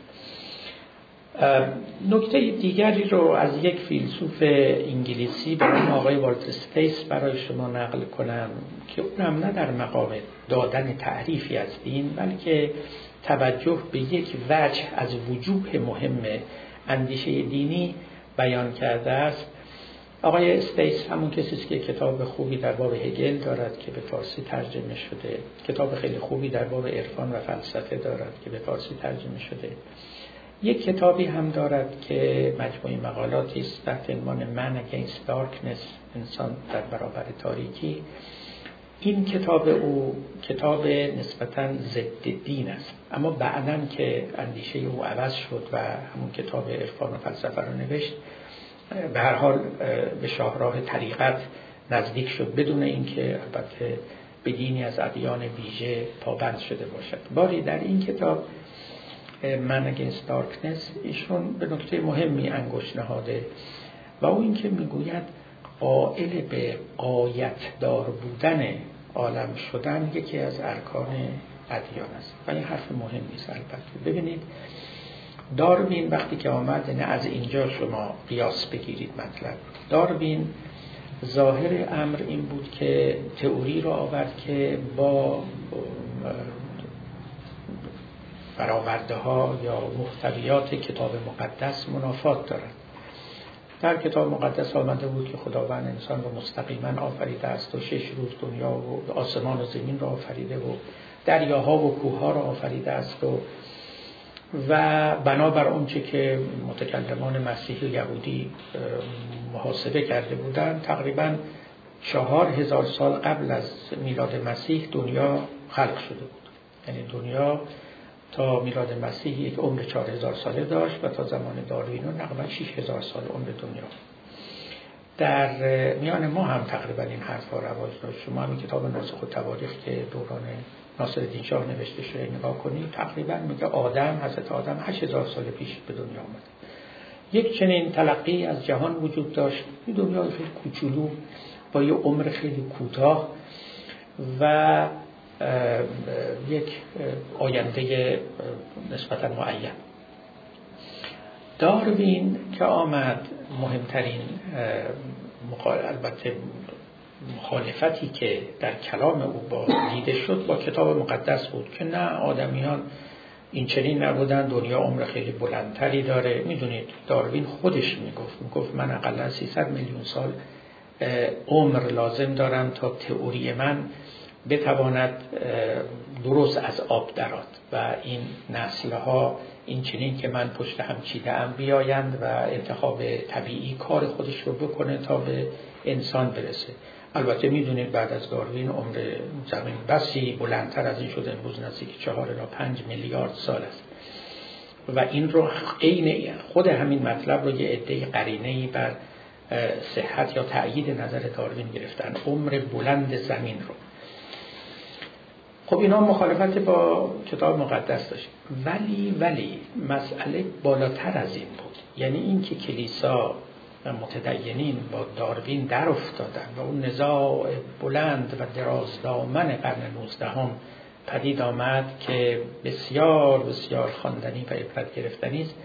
نکته دیگری رو از یک فیلسوف انگلیسی به نام آقای والتر استیس برای شما نقل کنم که اونم نه در مقام دادن تعریفی از دین بلکه توجه به یک وجه از وجوه مهم اندیشه دینی بیان کرده است. آقای استیس همون کسی است که کتاب خوبی در باب هگل دارد که به فارسی ترجمه شده، کتاب خیلی خوبی در باب عرفان و فلسفه دارد که به فارسی ترجمه شده. یک کتابی هم دارد که مجموعه مقالاتی است تحت عنوان Man Against Darkness، انسان در برابر تاریکی. این کتاب او کتاب نسبتاً ضد دین است، اما بعداً که اندیشه او عوض شد و همون کتاب عرفان و فلسفه رو نوشت به هر حال به شاهراه طریقت نزدیک شد بدون اینکه البته به دینی از ادیان ویژه پابند شده باشد. باری در این کتاب Man Against Darkness ایشون به نکته مهمی انگشت نهاده و او این که میگوید قائل به غایت دار بودن عالم شدن یکی از ارکان ادیان است و این حرف مهمی است. البته ببینید داروین وقتی که آمد، نه از اینجا شما قیاس بگیرید مطلب، داروین ظاهر امر این بود که تئوری را آورد که با برآورده ها یا محتویات کتاب مقدس منافات دارد. در کتاب مقدس آمده بود که خداوند انسان را مستقیما آفریده است و شش روز دنیا و آسمان و زمین را آفریده و دریاها و کوهها را آفریده است و و بنابر اونچه که متکلمان مسیحی و یهودی محاسبه کرده بودند تقریبا چهار هزار سال قبل از میلاد مسیح دنیا خلق شده بود. یعنی دنیا تا میلاد مسیح یک عمر چهار هزار ساله داشت و تا زمان داروین تقریبا شش هزار سال عمر دنیا. در میان ما هم تقریبا این حرفا رواج داشت. شما همین کتاب ناسخ التواریخ که دوران ناصرالدین شاه نوشته شده نگاه کنید، تقریبا میگه آدم حضرت آدم هشت هزار سال پیش به دنیا آمد. یک چنین تلقی از جهان وجود داشت، این دنیا خیلی کوچولو با یه عمر خیلی کوتاه و یک آینده نسبتا معین. داروین که آمد مهمترین البته مخالفتی که در کلام او با دیده شد با کتاب مقدس بود که نه آدمیان این چنین نبودن، دنیا عمر خیلی بلندتری داره. میدونید داروین خودش میگفت میگفت من اقلا سیصد میلیون سال عمر لازم دارم تا تئوری من بتواند درست از آب درآد و این نسل‌ها این چنین که من پشت هم چیده‌ام بیایند و انتخاب طبیعی کار خودش رو بکنه تا به انسان برسه. البته میدونید بعد از داروین عمر زمین بسی بلندتر از این شده، امروز نزدیک چهار الی پنج میلیارد سال است و این رو عین خود همین مطلب رو یه عده قرینه‌ای بر صحت یا تأیید نظر داروین گرفتن، عمر بلند زمین رو. خب اینا مخالفت با کتاب مقدس داشت، ولی ولی مسئله بالاتر از این بود. یعنی این که کلیسا و متدینین با داروین در افتادن و اون نزاع بلند و درازدامن قرن نوزدهم پدید آمد که بسیار بسیار خواندنی و عبرت گرفتنی است،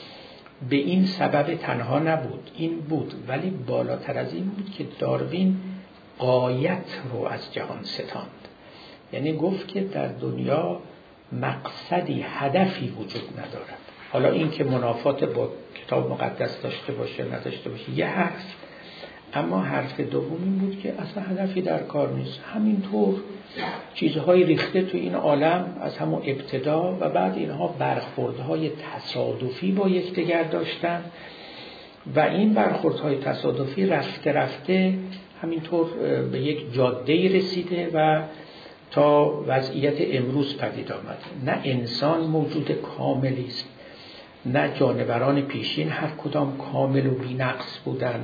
به این سبب تنها نبود، این بود، ولی بالاتر از این بود که داروین غایت رو از جهان ستاند. یعنی گفت که در دنیا مقصدی، هدفی وجود ندارد. حالا این که منافات با کتاب مقدس داشته باشه نداشته باشه یه حرف، اما حرف دوم این بود که اصلا هدفی در کار نیست، همینطور چیزهای ریخته تو این عالم از همون ابتدا و بعد اینها برخوردهای تصادفی با یکدیگر داشتن و این برخوردهای تصادفی رفته رفته همینطور به یک جاده‌ای رسیده و تا وضعیت امروز پدید آمد. نه انسان موجود کاملی است، نه جانوران پیشین هر کدام کامل و بی‌نقص بودند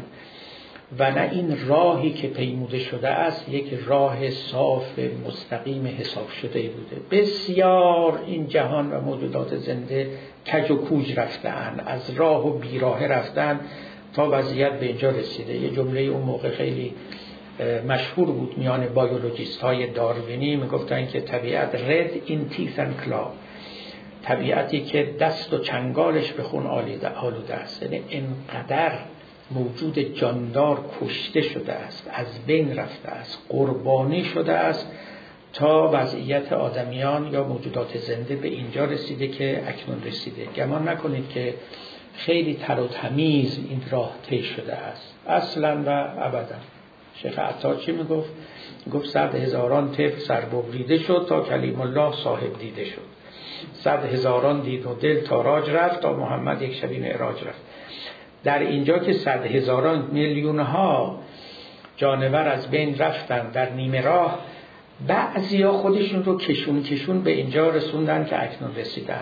و نه این راهی که پیموده شده است یک راه صاف مستقیم حساب شده بوده. بسیار این جهان و موجودات زنده کج و کوج رفتن، از راه و بیراه رفتن تا وضعیت به اینجا رسیده. یه جمله اون موقع خیلی مشهور بود میان بیولوژیست های داروینی، میگفتن که طبیعت red in teeth and claw، طبیعتی که دست و چنگالش به خون آلوده است. یعنی اینقدر موجود جاندار کشته شده است، از بین رفته است، قربانی شده است تا وضعیت آدمیان یا موجودات زنده به اینجا رسیده که اکنون رسیده. گمان نکنید که خیلی تر و تمیز این راه طی شده است، اصلا و ابدا. شیخ عطار چی میگفت؟ گفت صد هزاران طفل سر ببریده شد تا کلیم الله صاحب دیده شد، صد هزاران دید و دل تاراج رفت تا محمد یک شبی معراج رفت. در اینجا که صد هزاران میلیون ها جانور از بین رفتن در نیمه راه، بعضیا خودشون رو کشون کشون به اینجا رسوندن که اکنون رسیدن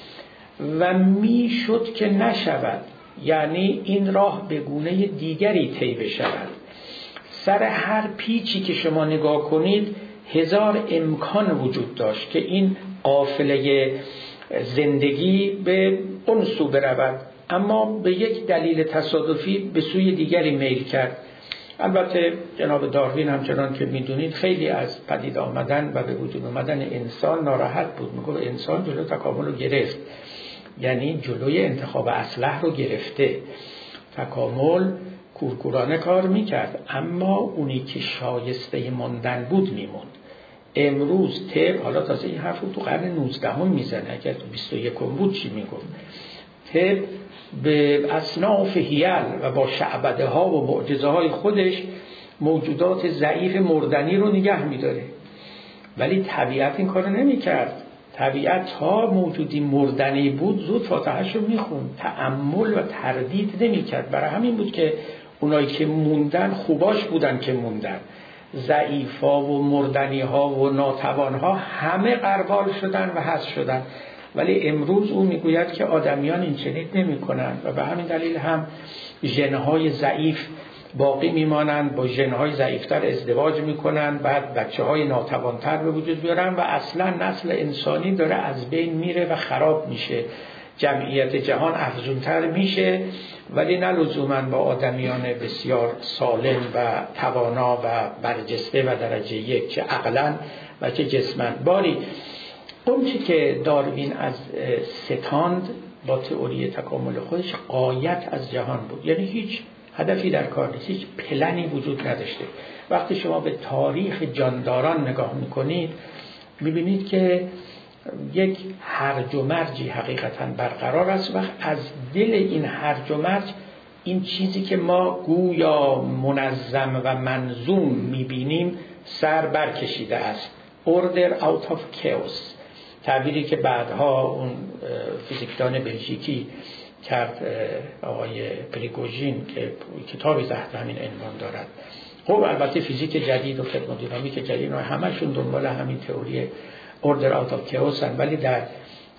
و میشد که نشود. یعنی این راه به گونه دیگری طی بشود. سر هر پیچی که شما نگاه کنید هزار امکان وجود داشت که این قافله زندگی به اون سو برود، اما به یک دلیل تصادفی به سوی دیگری میل کرد. البته جناب داروین همچنان که میدونید خیلی از پدید آمدن و به وجود آمدن انسان ناراحت بود. میگه انسان جلو تکامل رو گرفت، یعنی جلوی انتخاب اصلح رو گرفته. تکامل کورکورانه کار میکرد، اما اونی که شایسته ماندن بود میموند. امروز طب، حالا تازه این حرف رو تو قرن نوزدهم میزنه، اگر تو بیست و یکم بود چی میگفت؟ طب به اصناف هیل و با شعبده ها و معجزه های خودش موجودات ضعیف مردنی رو نگه میداره، ولی طبیعت این کارو نمیکرد. طبیعت ها موجودی مردنی بود زود فاتحه‌شو میخوند، تأمل و تردید نمیکرد. برای همین بود که اونایی که موندن خوباش بودن که موندن، ضعیفا و مردنی ها و ناتوان ها همه غربال شدن و حذف شدن. ولی امروز او میگوید که آدمیان این چنین نمی کنند و به همین دلیل هم ژن‌های ضعیف باقی میمانند، با ژن‌های ضعیفتر ازدواج میکنند، بعد بچه‌های ناتوانتر به وجود بیارن و اصلا نسل انسانی داره از بین میره و خراب میشه. جمعیت جهان افزونتر میشه، ولی نه لزوماً با آدمیان بسیار سالم و توانا و برجسته و درجه یک، چه عقلاً و چه جسماً. باری اون چی که داروین از ستاند با تئوری تکامل خودش غایت از جهان بود، یعنی هیچ هدفی در کار نیست، هیچ پلنی وجود نداشته. وقتی شما به تاریخ جانداران نگاه میکنید میبینید که یک هرج و مرجی حقیقتا برقرار است و از دل این هرج و مرج این چیزی که ما گویا منظم و منظوم میبینیم سر برکشیده است. order out of chaos، تعبیری که بعدها اون فیزیکدان بلژیکی کرد، آقای پریگوژین، که کتابی تحت همین عنوان دارد. خب البته فیزیک جدید و ترمودینامیک جدید و همشون دنبال همین تئوری order out of chaos هستند، ولی در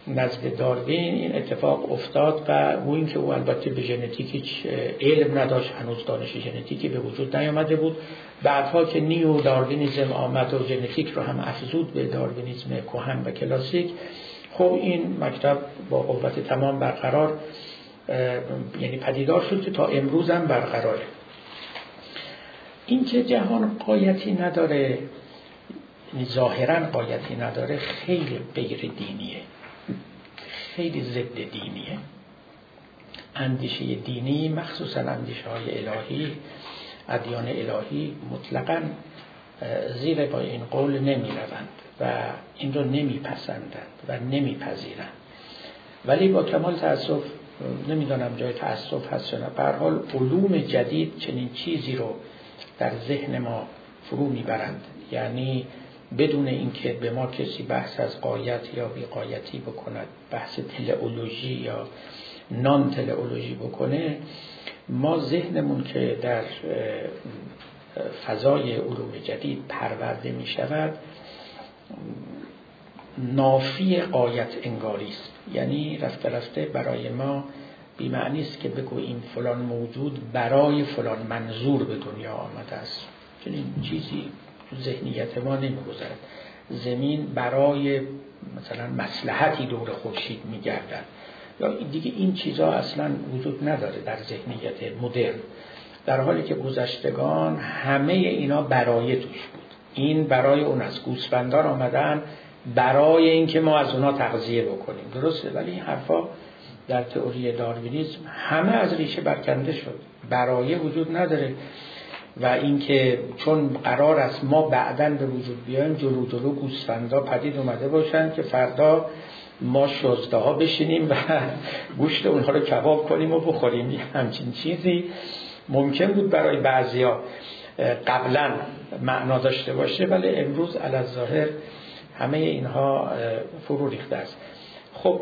نزد داروین این اتفاق افتاد و او این که او البته به ژنتیک هیچ علم نداشت، هنوز دانش ژنتیکی به وجود نیامده بود. بعدها که نیو داروینیسم آمد و ژنتیک رو هم افزود به داروینیسم کهن و کلاسیک، خب این مکتب با قوت تمام برقرار یعنی پدیدار شد که تا امروز هم برقراره. این که جهان قایتی نداره، ظاهرا قایتی نداره، خیلی غیر دینیه، خیلی ضد دینیه. اندیشه دینی مخصوصا اندیشه های الهی، ادیان الهی مطلقاً زیر با این قول نمی روند و این رو نمی پسندند و نمی پذیرند. ولی با کمال تأسف، نمیدانم جای تأسف هست یا نه، به هر حال علوم جدید چنین چیزی رو در ذهن ما فرو میبرند، یعنی بدون اینکه به ما کسی بحث از قایت یا بی‌قایتی بکند، بحث تئولوژی یا نان تئولوژی بکنه، ما ذهنمون که در فضای علوم جدید پرورده می شود نافی قایت انگاری است. یعنی رفته رفته برای ما بی معنی است که بگوییم فلان موجود برای فلان منظور به دنیا آمده است. چنین چیزی تو ذهنیت ما نمی‌گذرد. زمین برای مثلا مصلحتی دور خورشید می‌گردد یا دیگه این چیزها اصلا وجود نداره در ذهنیت مدرن، در حالی که گذشتگان همه اینا برای توش بود. این برای اون از گوسفندان آمدن برای اینکه ما از اونا تغذیه بکنیم، درسته؟ ولی این حرفا در تئوری داروینیسم همه از ریشه برکنده شد، برای وجود نداره. و اینکه چون قرار است ما بعداً به وجود بیایم، جلو جلو گوسفندا پدید اومده باشن که فردا ما شزده ها بشینیم و گوشت اونها رو کباب کنیم و بخوریم، همچین چیزی ممکن بود برای بعضیا قبلا معنا داشته باشه، ولی امروز علی الظاهر همه اینها فرو ریخته است. خب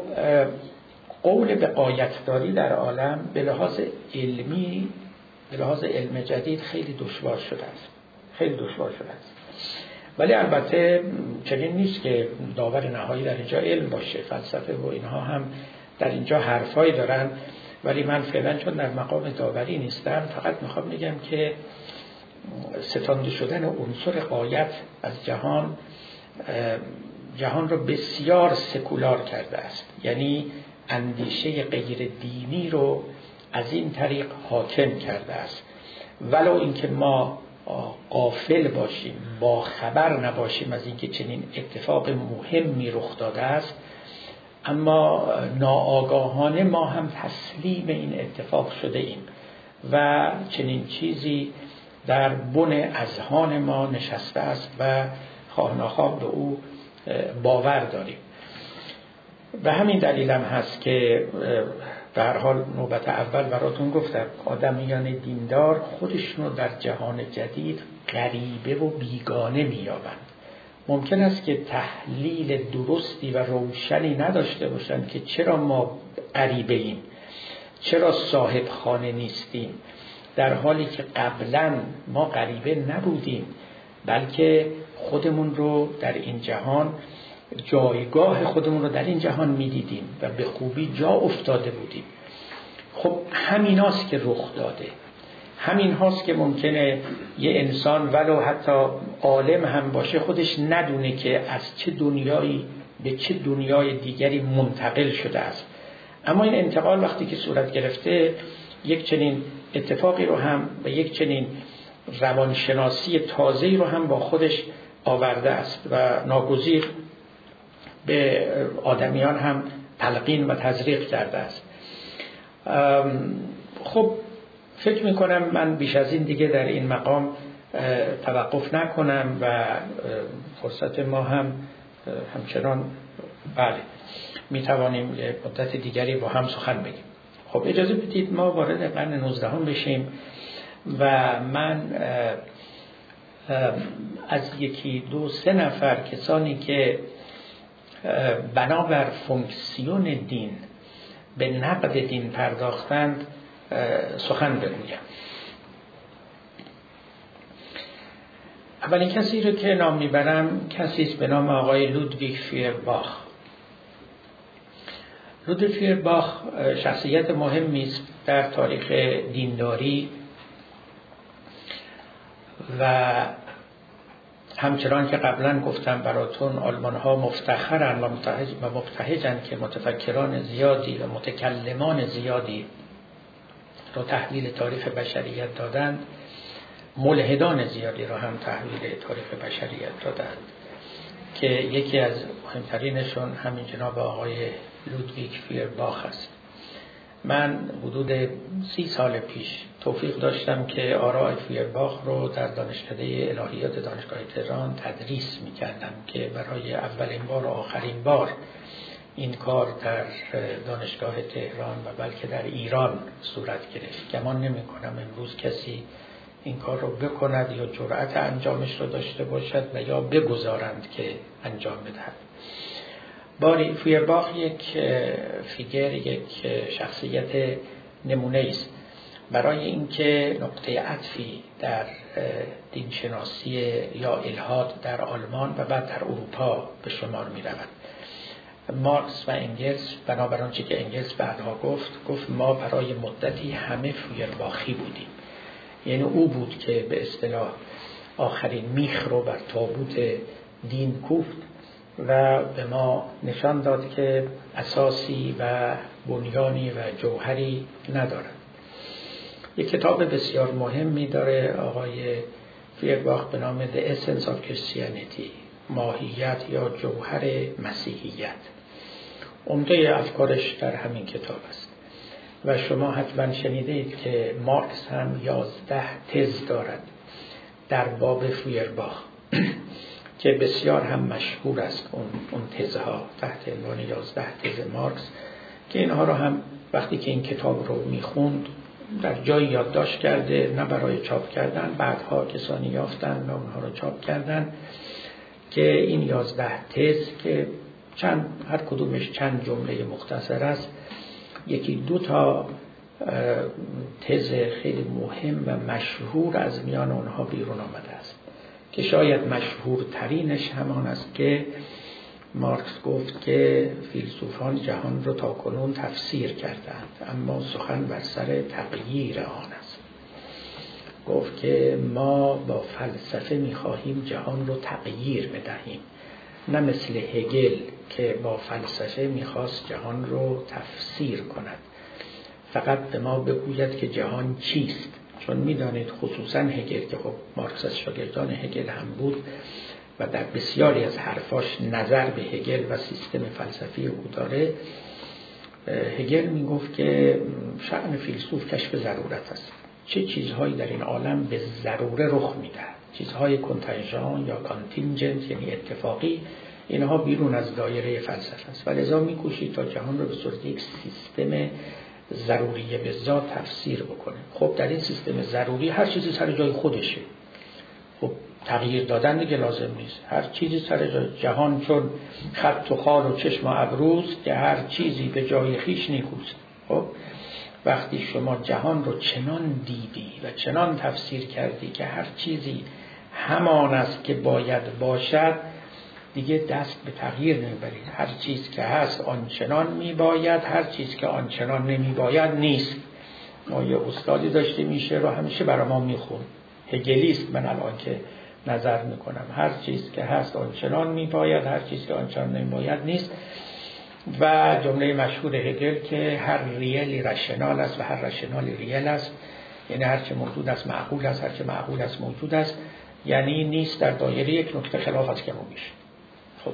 قول به قایت داری در عالم به لحاظ علمی، به لحاظ علم جدید خیلی دشوار شده است، خیلی دشوار شده است. ولی البته چنین نیست که داور نهایی در اینجا علم باشه، فلسفه و اینها هم در اینجا حرفایی دارن، ولی من فعلا چون در مقام داوری نیستم فقط میخوام بگم که ستانده شدن عنصر قایت از جهان جهان رو بسیار سکولار کرده است. یعنی اندیشه غیر دینی رو از این طریق حاکم کرده است، ولو اینکه ما غافل باشیم، با خبر نباشیم از اینکه چنین اتفاق مهمی رخ داده است، اما ناآگاهانه ما هم تسلیم این اتفاق شده ایم و چنین چیزی در بن اذهان ما نشسته است و خواه ناخواه به او باور داریم. به همین دلیل هم هست که به هر حال نوبت اول براتون گفتم آدمیان دیندار خودشون رو در جهان جدید غریبه و بیگانه می‌یابند. ممکن است که تحلیل درستی و روشنی نداشته باشند که چرا ما غریبه ایم، چرا صاحب خانه نیستیم، در حالی که قبلا ما غریبه نبودیم، بلکه خودمون رو در این جهان، جایگاه خودمون رو در این جهان میدیدیم و به خوبی جا افتاده بودیم. خب همیناست که رخ داده، همین هاست که ممکنه یه انسان ولو حتی عالم هم باشه خودش ندونه که از چه دنیایی به چه دنیای دیگری منتقل شده است. اما این انتقال وقتی که صورت گرفته یک چنین اتفاقی رو هم و یک چنین روانشناسی تازه‌ای رو هم با خودش آورده است و ناگزیر به آدمیان هم تلقین و تزریق کرده است. خب فکر میکنم من بیش از این دیگه در این مقام توقف نکنم و فرصت ما هم همچنان بله میتوانیم یه مدت دیگری با هم سخن بگیم. خب اجازه بدید ما وارد قرن نوزدهم بشیم و من از یکی دو سه نفر کسانی که بنابر فونکسیون دین به نقد دین پرداختند سخن بگویم. اولین کسی رو که نام میبرم کسی است به نام آقای لودویگ فیرباخ. رودولف فویرباخ شخصیت مهمی است در تاریخ دینداری و همچنان که قبلا گفتم براتون آلمان ها مفتخرن و مبتهجن که متفکران زیادی و متکلمان زیادی رو تحویل تاریخ بشریت دادند، ملحدان زیادی رو هم تحویل تاریخ بشریت دادند که یکی از مهمترینشون همین جناب آقای لودویگ فویرباخ است. من حدود سی سال پیش توفیق داشتم که آراء فویرباخ رو در دانشکده الهیات دانشگاه تهران تدریس می‌کردم که برای اولین بار و آخرین بار این کار در دانشگاه تهران و بلکه در ایران صورت گرفت. گمان نمی‌کنم امروز کسی این کار رو بکند یا جرأت انجامش رو داشته باشد و یا بگذارند که انجام بدهد. باری فویرباخ یک فیگر، یک شخصیت نمونه است برای اینکه نقطه عطفی در دینشناسی یا الحاد در آلمان و بعد در اروپا به شمار می رود. مارکس و انگلس بنابر آنچه که انگلس بعدها گفت گفت ما برای مدتی همه فویرباخی بودیم، یعنی او بود که به اصطلاح آخرین میخ رو بر تابوت دین کوفت و به ما نشان داد که اساسی و بنیانی و جوهری ندارد. یک کتاب بسیار مهمی داره آقای فویرباخ به نام The Essence of Christianity، ماهیت یا جوهر مسیحیت. عمده افکارش در همین کتاب است و شما حتما شنیدید که مارکس هم یازده تز دارد در باب فویرباخ که بسیار هم مشهور است اون, اون تزها تحت عنوان یازده تز مارکس، که اینها رو هم وقتی که این کتاب رو میخوند در جای یادداشت کرده، نه برای چاپ کردن، بعدها کسانی یافتن و اونها رو چاپ کردن که این یازده تز که چند هر کدومش چند جمله مختصر است، یکی دو تا تز خیلی مهم و مشهور از میان اونها بیرون آمده است که شاید مشهورترینش همان است که مارکس گفت که فیلسوفان جهان رو تا کنون تفسیر کردند اما سخن بر سر تغییر آن است. گفت که ما با فلسفه می‌خواهیم جهان رو تغییر بدهیم، نه مثل هگل که با فلسفه می‌خواست جهان رو تفسیر کند. فقط به ما بگوید که جهان چیست، چون می‌دانید خصوصاً هگل که خب مارکس از شاگردان هگل هم بود و در بسیاری از حرفاش نظر به هگل و سیستم فلسفی او داره. هگل میگفت که شأن فیلسوف کشف ضرورت است. چه چیزهایی در این عالم به ضروره رخ میدهد، چیزهای کنتینژان یا کانتینجنت یعنی اتفاقی، اینها بیرون از دایره فلسفه است و لذا میکوشید تا جهان رو به صورت یک سیستم ضروری به ذات تفسیر بکنه. خب در این سیستم ضروری هر چیزی سر جای خودشه، خب تغییر دادن دیگه لازم نیست، هر چیزی سر جای. جهان چون خط و خال و چشم و ابروست که هر چیزی به جای خیش نیکوست. خب وقتی شما جهان رو چنان دیدی و چنان تفسیر کردی که هر چیزی همان است که باید باشد، دیگه دست به تغییر نمیبرید. هر چیز که هست آنچنان میباید، هر چیز که آنچنان نمیباید نیست. ما یه استادی داشته میشه رو همیشه برای ما میخون، هگلیست، من الان که نظر میکنم هر چیز که هست آنچنان میباید، هر چیز که آنچنان نمیباید نیست. و جمله مشهور هگل که هر ریلی رشنال است و هر رشنالی ریل است، یعنی هر چه موجود است معقول است، هر چه معقول است موجود است، یعنی نیست در دایره یک نقطه خلاف است که موجود. خب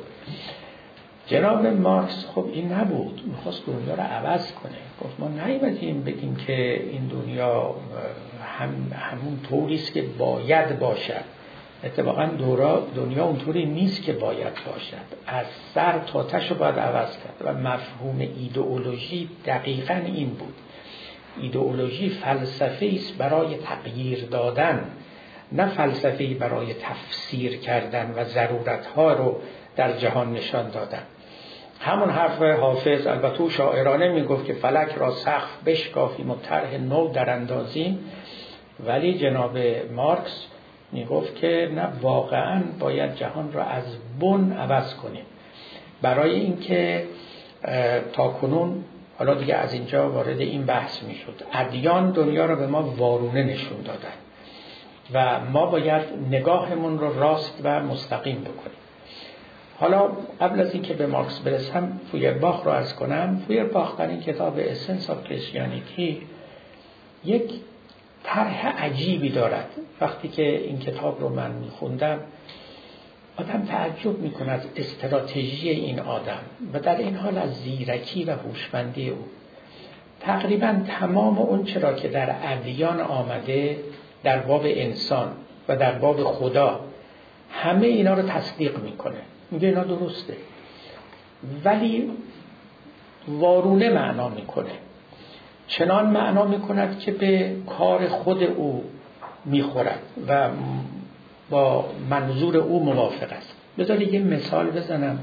جناب مارکس خب این نبود، میخواست دنیا رو عوض کنه. گفت ما نیومدیم بگیم که این دنیا هم همون طوریست که باید باشد. اتفاقا دورا دنیا اونطوری نیست که باید باشد، از سر تا تهش رو باید عوض کرد. و مفهوم ایدئولوژی دقیقاً این بود. ایدئولوژی فلسفه است برای تغییر دادن، نه فلسفه‌ای برای تفسیر کردن و ضرورت‌ها رو در جهان نشان دادن. همون حرف حافظ البته شاعرانه میگفت که فلک را سقف بشکافیم و طرح نو در اندازیم، ولی جناب مارکس میگفت که نه، واقعاً باید جهان را از بن عوض کنیم. برای اینکه تا کنون، حالا دیگه از اینجا وارد این بحث می شد، ادیان دنیا رو به ما وارونه نشون دادن و ما باید نگاهمون رو راست و مستقیم بکنیم. حالا قبل از اینکه به مارکس برسم فویرباخ رو عرض کنم. فویرباخ در این کتاب اسنس آف کریستیانیتی یک طرح عجیبی دارد. وقتی که این کتاب رو من میخوندم آدم تعجب میکنه از استراتژی این آدم و در این حال از زیرکی و هوشمندی او. تقریبا تمام اون چرا که در ادیان آمده در باب انسان و در باب خدا همه اینا رو تصدیق میکنه، میگه اینا درسته، ولی وارونه معنا میکنه، چنان معنا میکند که به کار خود او میخورد و با منظور او موافق است. بذارید یه مثال بزنم.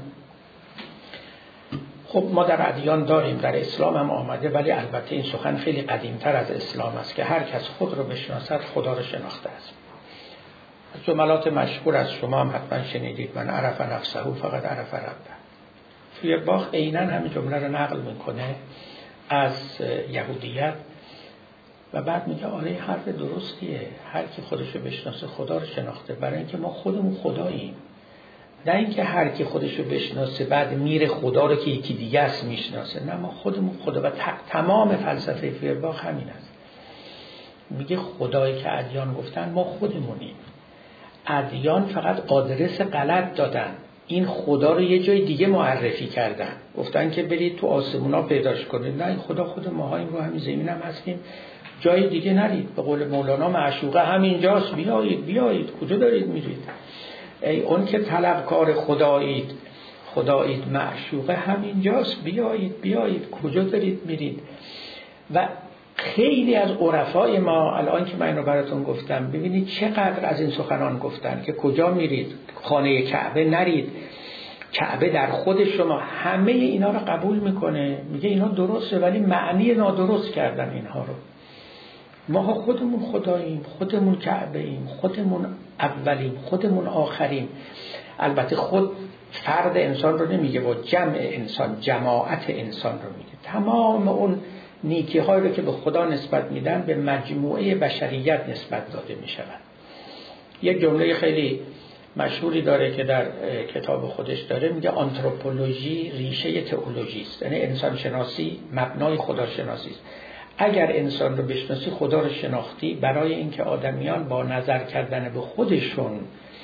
خب ما در ادیان داریم، در اسلام هم آمده، ولی البته این سخن خیلی قدیمتر از اسلام است که هر کس خود رو بشناسد خدا رو شناخته است. جملات مشهور از شما هم حتما شنیدید، من عرف نفسه فقط عرف ربه. فویرباخ عیناً همین جمله رو نقل میکنه از یهودیت و بعد میگه آره حرف درستیه، هر کی خودش رو بشناسه خدا رو شناخته، برای اینکه ما خودمون خداییم، نه اینکه هر کی خودش رو بشناسه بعد میره خدا رو که یکی دیگه است میشناسه. نه، ما خودمون خدا. و تمام فلسفه فویرباخ همین است. میگه خدایی که ادیان گفتن ما خودمونیم، ادیان فقط آدرس غلط دادن، این خدا رو یه جای دیگه معرفی کردن، گفتن که برید تو آسمونا پیداش کنید. نه، این خدا خود ماهاییم، رو همین زمین هم هستیم، جای دیگه نرید. به قول مولانا معشوقه همینجاست، بیایید بیایید، کجا دارید میرید؟ ای اون که طلبکار خدایید، خدایید معشوقه همینجاست، بیایید بیایید، کجا دارید میرید؟ و خیلی از عرفای ما الان که من اینو براتون گفتم، ببینید چقدر از این سخنان گفتن که کجا میرید؟ خانه کعبه نرید، کعبه در خود شما. همه اینا رو قبول میکنه، میگه اینا درسته، ولی معنی نادرست کردن اینها رو. ما خودمون خداییم، خودمون کعبه ایم، خودمون اولیم، خودمون آخریم. البته خود فرد انسان رو نمیگه، با جمع انسان، جماعت انسان رو میگه. تمام اون نیکی هایی رو که به خدا نسبت میدن به مجموعه بشریت نسبت داده میشود. یک جمله خیلی مشهوری داره که در کتاب خودش داره، میگه آنتروپولوژی ریشه تئولوژی است، یعنی انسان شناسی مبنای خدا شناسی است. اگر انسان رو بشناسی خدا رو شناختی، برای اینکه آدمیان با نظر کردن به خودشون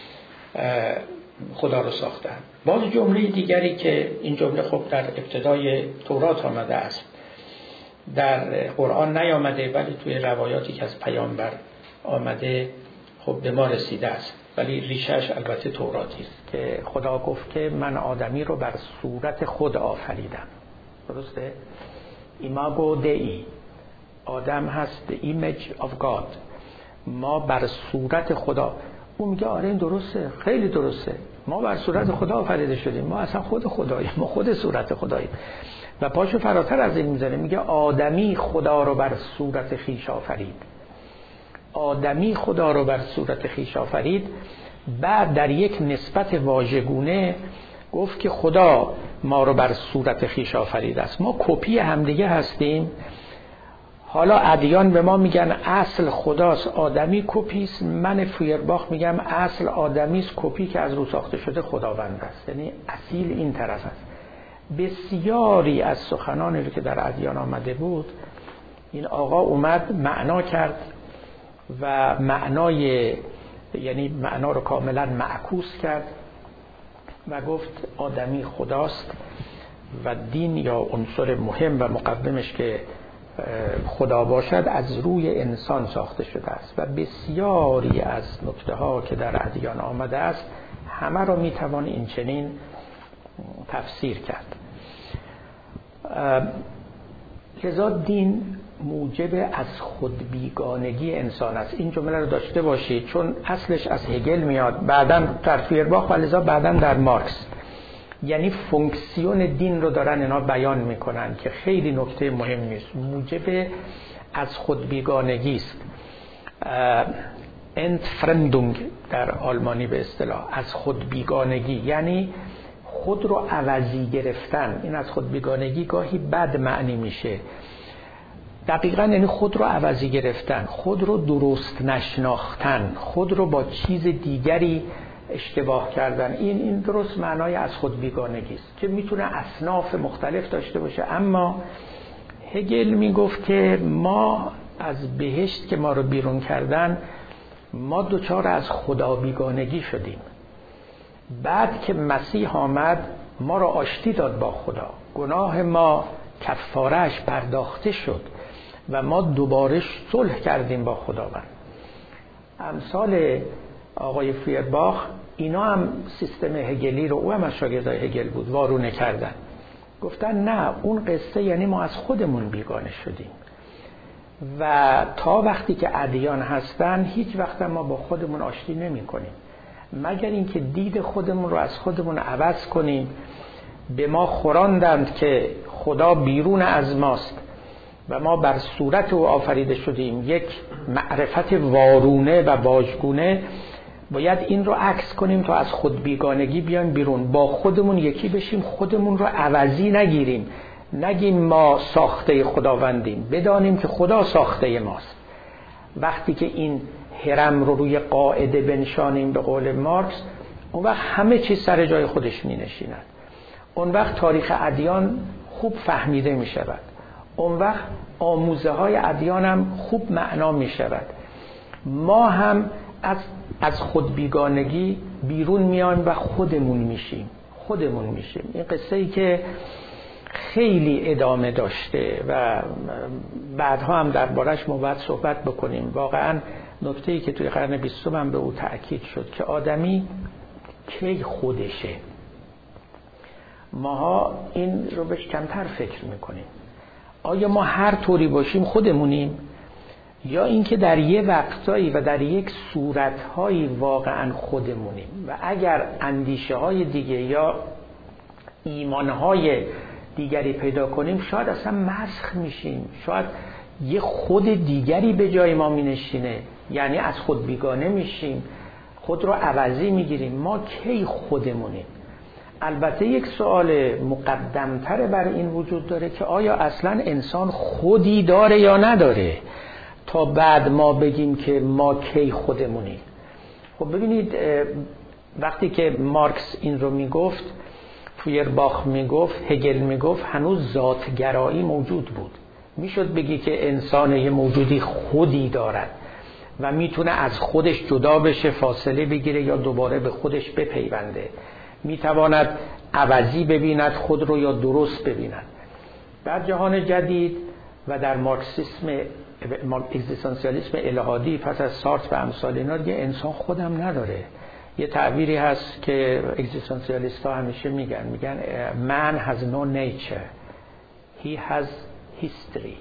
خدا رو ساختن. باز جمله دیگری که این جمله خب در ابتدای تورات آمده است، در قرآن نیامده، ولی توی روایاتی که از پیامبر آمده خب به ما رسیده است، ولی ریشش البته توراتی است، که خدا گفت که من آدمی رو بر صورت خود آفریدم. درسته؟ ایماگو دئی، آدم هست the image of God، ما بر صورت خدا. اون میگه آره این درسته، خیلی درسته، ما بر صورت خدا آفریده شدیم، ما اصلا خود خداییم، ما خود صورت خداییم. و پاشو فراتر از این میذاره، میگه آدمی خدا رو بر صورت خویش آفرید. آدمی خدا رو بر صورت خویش آفرید. بعد در یک نسبت واژگونه گفت که خدا ما رو بر صورت خویش آفرید است، ما کپی همدیگه هستیم. حالا ادیان به ما میگن اصل خداست، آدمی کپیست. من فویرباخ میگم اصل آدمیست، کپی که از رو ساخته شده خداوند است. یعنی اصیل این طرف است. بسیاری از سخنانی رو که در ادیان آمده بود، این آقا اومد معنا کرد و معنای یعنی معنا رو کاملا معکوس کرد و گفت آدمی خداست و دین یا عنصر مهم و مقدمش که خدا باشد از روی انسان ساخته شده است. و بسیاری از نکته ها که در ادیان آمده است همه رو میتوان این چنین تفسیر کرد. لذا دین موجب از خود بیگانگی انسان است. این جمله رو داشته باشید، چون اصلش از هگل میاد، بعداً در فویرباخ و لذا بعداً در مارکس. یعنی فونکسیون دین رو دارن اینا بیان میکنن که خیلی نکته مهمی است. موجب از خود بیگانگی است، انتفرندونگ در آلمانی به اصطلاح، از خود بیگانگی، یعنی خود رو عوضی گرفتن، این از خود بیگانگی گاهی بد معنی میشه. دقیقاً یعنی خود رو عوضی گرفتن، خود رو درست نشناختن، خود رو با چیز دیگری اشتباه کردن. این این درست معنای از خود بیگانگی است که میتونه اصناف مختلف داشته باشه. اما هگل میگفت که ما از بهشت که ما رو بیرون کردن، ما دوچار از خدا بیگانگی شدیم. بعد که مسیح آمد ما رو آشتی داد با خدا، گناه ما کفارهش پرداخته شد و ما دوباره صلح کردیم با خداوند. امثال آقای فویرباخ اینا هم سیستم هگلی رو، او هم از شاگردای هگل بود، وارونه کردن. گفتن نه، اون قصه یعنی ما از خودمون بیگانه شدیم و تا وقتی که ادیان هستن هیچ وقت ما با خودمون آشتی نمی کنیم مگر اینکه دید خودمون رو از خودمون عوض کنیم. به ما خوراندند که خدا بیرون از ماست و ما بر صورت او آفریده شدیم، یک معرفت وارونه و واژگونه. باید این رو عکس کنیم تا از خود بیگانگی بیان بیرون، با خودمون یکی بشیم، خودمون رو عوضی نگیریم، نگیم ما ساخته خداوندیم، بدانیم که خدا ساخته ماست. وقتی که این هرم رو روی قاعده بنشانیم به قول مارکس، اون وقت همه چیز سر جای خودش می نشیند. اون وقت تاریخ ادیان خوب فهمیده می شود. اون وقت آموزه های ادیان هم خوب معنا می شود. ما هم از از خود بیگانگی بیرون میایم و خودمون میشیم خودمون میشیم این قصه ای که خیلی ادامه داشته و بعدها هم دربارش ما باید صحبت بکنیم. واقعا نکته ای که توی قرن بیستم هم به او تأکید شد که آدمی کی خودشه. ماها این رو بهش کمتر فکر میکنیم. آیا ما هر طوری باشیم خودمونیم، یا اینکه در یه وقتایی و در یک صورتهایی واقعا خودمونیم و اگر اندیشه های دیگه یا ایمانهای دیگری پیدا کنیم شاید اصلا مسخ میشیم، شاید یه خود دیگری به جای ما مینشینه، یعنی از خود بیگانه میشیم، خود رو عوضی میگیریم. ما کی خودمونیم؟ البته یک سوال مقدمتر بر این وجود داره که آیا اصلا انسان خودی داره یا نداره تا بعد ما بگیم که ما کی خودمونیم. خب ببینید، وقتی که مارکس این رو میگفت، فویرباخ میگفت، هگل میگفت، هنوز ذاتگرایی موجود بود. میشد بگی که انسان یه موجودی خودی دارد و میتونه از خودش جدا بشه، فاصله بگیره یا دوباره به خودش بپیونده، میتواند عوضی ببیند خود رو یا درست ببیند. در جهان جدید و در مارکسیسم اگزیستانسیالیسم الهادی پس از سارتر و امثال اینا دیگه انسان خودم نداره. یه تعبیری هست که اگزیستانسیالیست ها همیشه میگن میگن man has no nature, he has history.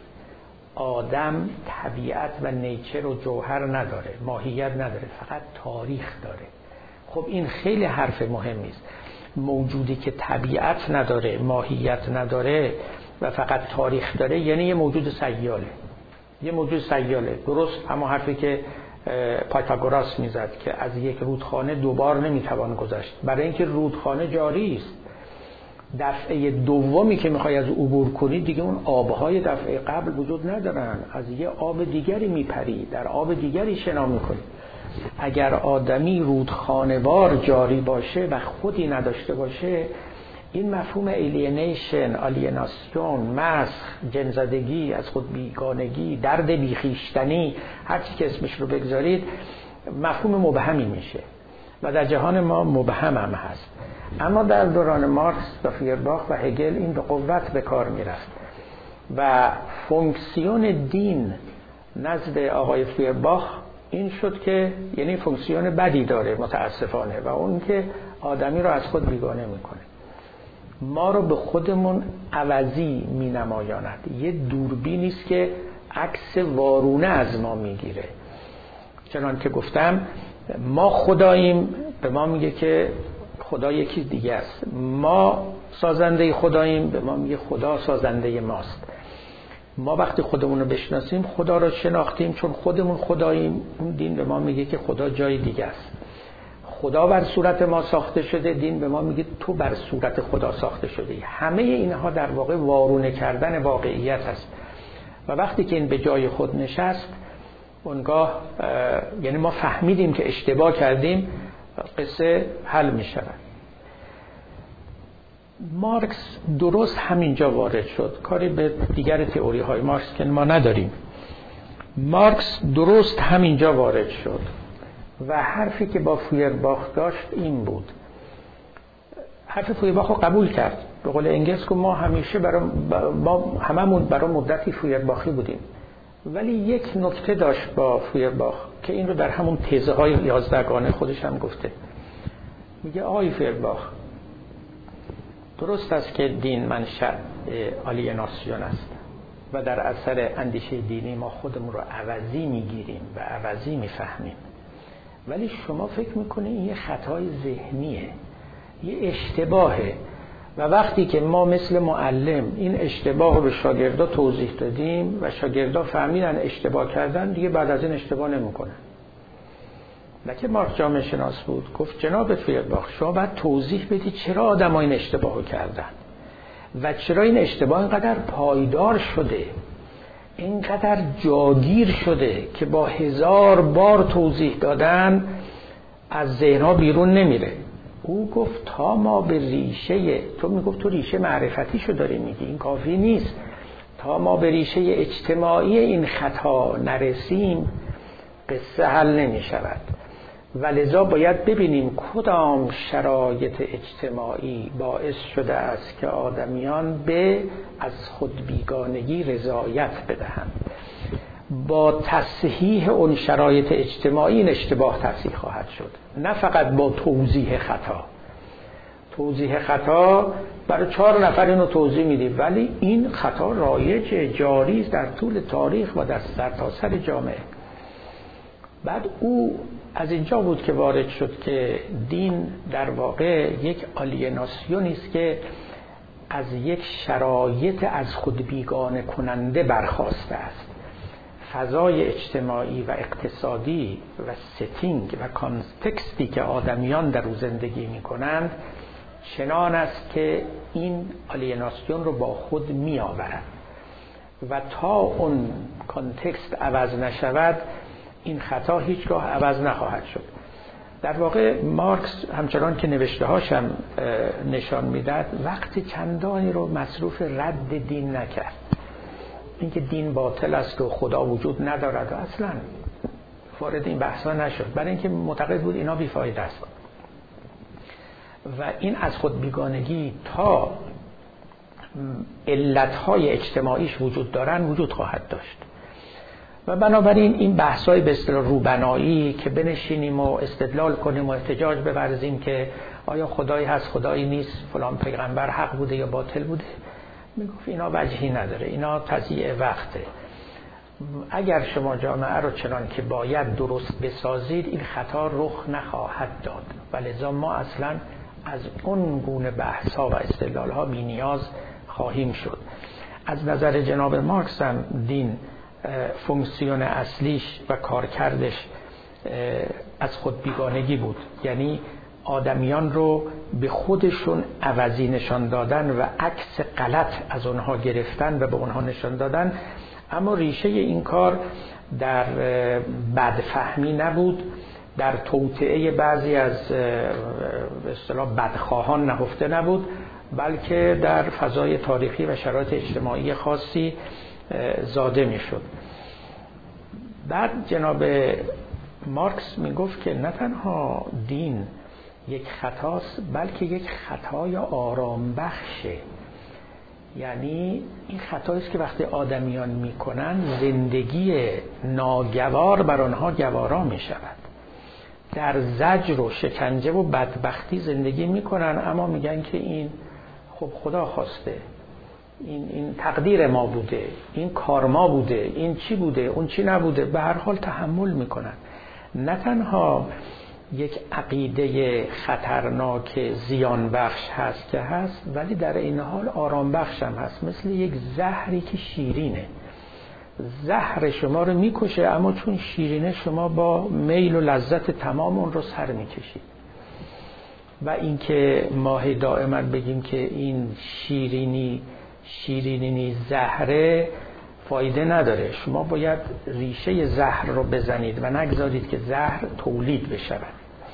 آدم طبیعت و نیچر و جوهر نداره، ماهیت نداره، فقط تاریخ داره. خب این خیلی حرف مهمی است. موجودی که طبیعت نداره، ماهیت نداره و فقط تاریخ داره یعنی یه موجود سیاله. یه موجود سیاله. درست همون حرفی که پایتاگوراس میزد که از یک رودخانه دوبار نمیتوان گذشت، برای اینکه رودخانه جاری است. دفعه دومی که میخوای از عبور کنی دیگه اون آبهای دفعه قبل وجود ندارن، از یه آب دیگری میپری، در آب دیگری شنا میکنی. اگر آدمی رودخانه‌وار جاری باشه و خودی نداشته باشه، این مفهوم ایلینیشن، آلیناسیون، مسخ، جنزدگی، از خود بیگانگی، درد بیخیشتنی، هر چی که اسمش رو بگذارید، مفهوم مبهمی میشه و در جهان ما مبهم هم هست. اما در دوران مارکس و فویرباخ و هگل این به قوت به کار میرفت و فونکسیون دین نزد آقای فویرباخ این شد که یعنی فونکسیون بدی داره متاسفانه، و اون که آدمی رو از خود بیگانه میکنه، ما رو به خودمون عوضی می نمایاند. یه دوربینی است که عکس وارونه از ما میگیره. چنان که گفتم ما خداییم، به ما میگه که خدا یکی دیگه است. ما سازنده خداییم، به ما میگه خدا سازنده ماست. ما وقتی خودمون رو بشناسیم خدا رو شناختیم، چون خودمون خداییم. اون دین به ما میگه که خدا جای دیگه است. خدا بر صورت ما ساخته شده، دین به ما میگه تو بر صورت خدا ساخته شده. همه اینها در واقع وارونه کردن واقعیت است و وقتی که این به جای خود نشست اونگاه یعنی ما فهمیدیم که اشتباه کردیم، قصه حل می شود. مارکس درست همینجا وارد شد، کاری به دیگر تئوری های مارکس که ما نداریم. مارکس درست همینجا وارد شد و حرفی که با فویرباخ داشت این بود. حرف فویرباخ رو قبول کرد. به قول انگلس که ما همیشه برای ما هممون برای مدتی فویرباخی بودیم، ولی یک نکته داشت با فویرباخ که این رو در همون تزه های یازدهگانه خودش هم گفته. میگه آقای فویرباخ، درست است که دین منشأ آلییناسیون است و در اثر اندیشه دینی ما خودمون رو عوضی میگیریم و عوضی میفهمیم، ولی شما فکر میکنید این یه خطای ذهنیه، یه اشتباهه و وقتی که ما مثل معلم این اشتباه رو به شاگردا توضیح دادیم و شاگردا فهمیدن اشتباه کردن، دیگه بعد از این اشتباه نمیکنن. لکه مارکس جامعه شناس بود، گفت جناب فویرباخ شما باید توضیح بدید چرا آدم‌ها این اشتباهو کردن و چرا این اشتباه اینقدر پایدار شده، اینقدر جاگیر شده که با هزار بار توضیح دادن از ذهن‌ها بیرون نمیره. او گفت تا ما به ریشه، تو میگفت تو ریشه معرفتیشو داری میگی، این کافی نیست. تا ما به ریشه اجتماعی این خطا نرسیم قصه حل نمیشود و لذا باید ببینیم کدام شرایط اجتماعی باعث شده است که آدمیان به از خود بیگانگی رضایت بدهند. با تصحیح اون شرایط اجتماعی این اشتباه تصحیح خواهد شد، نه فقط با توضیح خطا. توضیح خطا برای چهار نفر اینو توضیح میدیم، ولی این خطا رایج جاری در طول تاریخ و در سرتاسر جامعه. بعد او از اینجا بود که وارد شد که دین در واقع یک آلییناسیونی است که از یک شرایط از خود بیگانه کننده برخاسته است. فضای اجتماعی و اقتصادی و ستینگ و کانتکستی که آدمیان در او زندگی می کنند چنان است که این آلییناسیون رو با خود می آورد و تا اون کانتکست عوض نشود این خطا هیچگاه عوض نخواهد شد. در واقع مارکس همچنان که نوشته هاشم نشان میداد وقت چندانی رو مصروف رد دین نکرد، اینکه دین باطل است و خدا وجود ندارد و اصلا وارد این بحثا نشد، برای اینکه معتقد بود اینا بیفایده است و این از خود بیگانگی تا علتهای اجتماعیش وجود دارن وجود خواهد داشت. و بنابراین این بحث‌های به اصطلاح روبنایی که بنشینیم و استدلال کنیم و احتجاج بورزیم که آیا خدایی هست خدایی نیست، فلان پیغمبر حق بوده یا باطل بوده، میگفت اینا وجهی نداره، اینا تضییع وقته. اگر شما جامعه رو چنان که باید درست بسازید این خطا رخ نخواهد داد و لذا ما اصلا از اون گونه بحث‌ها و استدلال‌ها بی‌نیاز خواهیم شد. از نظر جناب مارکس هم دین فونکسیون اصلیش و کارکردش از خود بیگانگی بود، یعنی آدمیان رو به خودشون عوضی نشان دادن و عکس غلط از اونها گرفتن و به اونها نشان دادن. اما ریشه این کار در بدفهمی نبود، در توطئه بعضی از به اصطلاح بدخواهان نهفته نبود، بلکه در فضای تاریخی و شرایط اجتماعی خاصی زاده می شد. بعد جناب مارکس می گفت که نه تنها دین یک خطاست بلکه یک خطای آرام بخشه، یعنی این خطاییست که وقتی آدمیان می کنن زندگی ناگوار بر آنها گوارا می شود، در زجر و شکنجه و بدبختی زندگی می کنن، اما میگن که این خب خدا خواسته، این این تقدیر ما بوده، این کار ما بوده، این چی بوده، اون چی نبوده، به هر حال تحمل میکنن. نه تنها یک عقیده خطرناک زیان بخش هست که هست، ولی در این حال آرام بخش هم هست، مثل یک زهری که شیرینه. زهر شما رو میکشه اما چون شیرینه شما با میل و لذت تمام اون رو سر میکشید. و اینکه ما دائما بگیم که این شیرینی شیرینی زهره فایده نداره. شما باید ریشه زهر رو بزنید و نگذارید که زهر تولید بشود.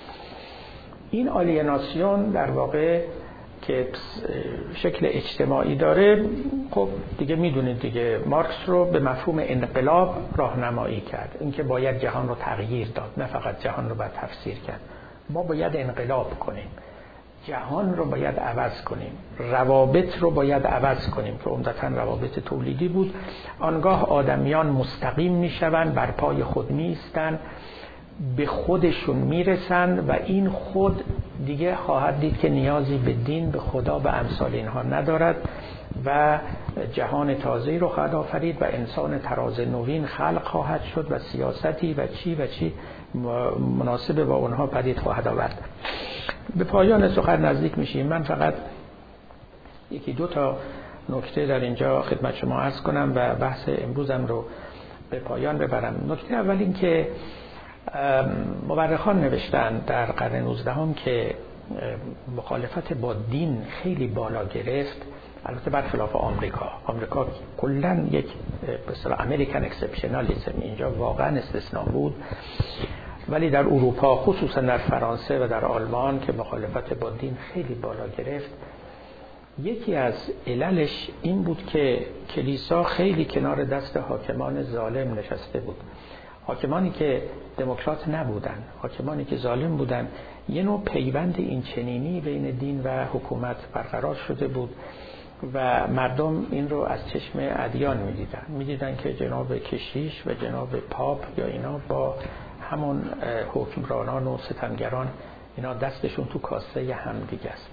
این آلیناسیون در واقع که شکل اجتماعی داره، خب دیگه میدونید دیگه مارکس رو به مفهوم انقلاب راهنمایی کرد، اینکه باید جهان رو تغییر داد، نه فقط جهان رو باید تفسیر کرد. ما باید انقلاب کنیم، جهان رو باید عوض کنیم، روابط رو باید عوض کنیم که عمدتاً روابط تولیدی بود. آنگاه آدمیان مستقیم میشوند، بر پای خود میستن، به خودشون میرسن و این خود دیگه خواهد دید که نیازی به دین، به خدا و امثال اینها ندارد و جهان تازه‌ای رو خواهد آفرید و انسان تراز نوین خلق خواهد شد و سیاستی و چی و چی مناسب با اونها پدید خواهد آورد. به پایان سخن نزدیک میشیم. من فقط یکی دو تا نکته در اینجا خدمت شما عرض کنم و بحث امروزم رو به پایان ببرم. نکته اول این که مورخان نوشتن در قرن نوزدهم که مخالفت با دین خیلی بالا گرفت، البته برخلاف آمریکا. آمریکا کلاً یک به اصطلاح امریکن اکسپشنالیسم اینجا واقعا استثناء بود، ولی در اروپا خصوصا در فرانسه و در آلمان که مخالفت با دین خیلی بالا گرفت، یکی از عللش این بود که کلیسا خیلی کنار دست حاکمان ظالم نشسته بود. حاکمانی که دموکرات نبودن، حاکمانی که ظالم بودن، یه نوع پیوند این چنینی بین دین و حکومت برقرار شده بود و مردم این رو از چشم ادیان می‌دیدن. می‌دیدن که جناب کشیش و جناب پاپ یا اینا با همون حکمرانان و ستمگران اینا دستشون تو کاسه هم دیگه است.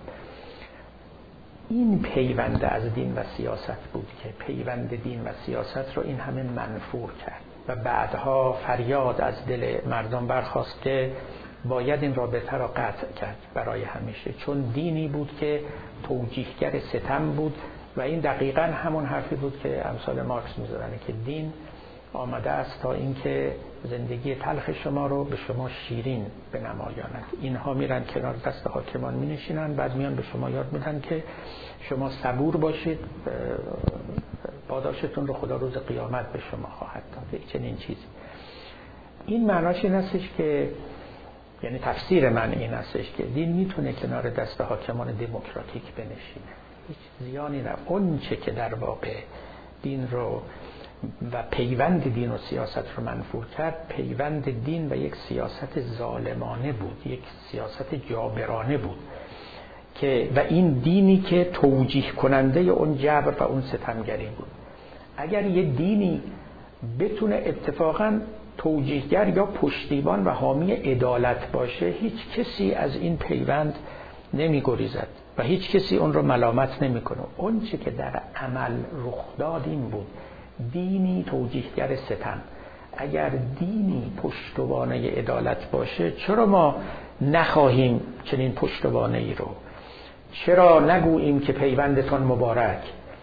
این پیوند از دین و سیاست بود که پیوند دین و سیاست رو این همه منفور کرد و بعدها فریاد از دل مردم برخاست که باید این رابطه را قطع کرد برای همیشه، چون دینی بود که توجیهگر ستم بود و این دقیقاً همون حرفی بود که امثال مارکس می‌زدن که دین آمده است تا اینکه زندگی تلخ شما رو به شما شیرین بنمایاند. اینها میرن کنار دست حاکمان مینشینن، بعد میان به شما یاد میدن که شما صبور باشید، پاداشتون رو خدا روز قیامت به شما خواهد داد. چنین چیزی. این معناش این هستش که یعنی تفسیر من این هستش که دین میتونه کنار دست حاکمان دموکراتیک بنشینه، هیچ زیانی نه. اون چه که در واقع دین رو و پیوند دین و سیاست رو منفور کرد، پیوند دین و یک سیاست ظالمانه بود، یک سیاست جابرانه بود که و این دینی که توجیه کننده اون جبر و اون ستمگری بود. اگر یه دینی بتونه اتفاقاً توجیهگر یا پشتیبان و حامی عدالت باشه، هیچ کسی از این پیوند نمی گریزد و هیچ کسی اون رو ملامت نمی کنه. اون چی که در عمل رخ داد این بود، دینی توجیهگر ستم. اگر دینی پشتوانه عدالت باشه، چرا ما نخواهیم چنین پشتوانه ای رو؟ چرا نگوییم که پیوندتان مبارک؟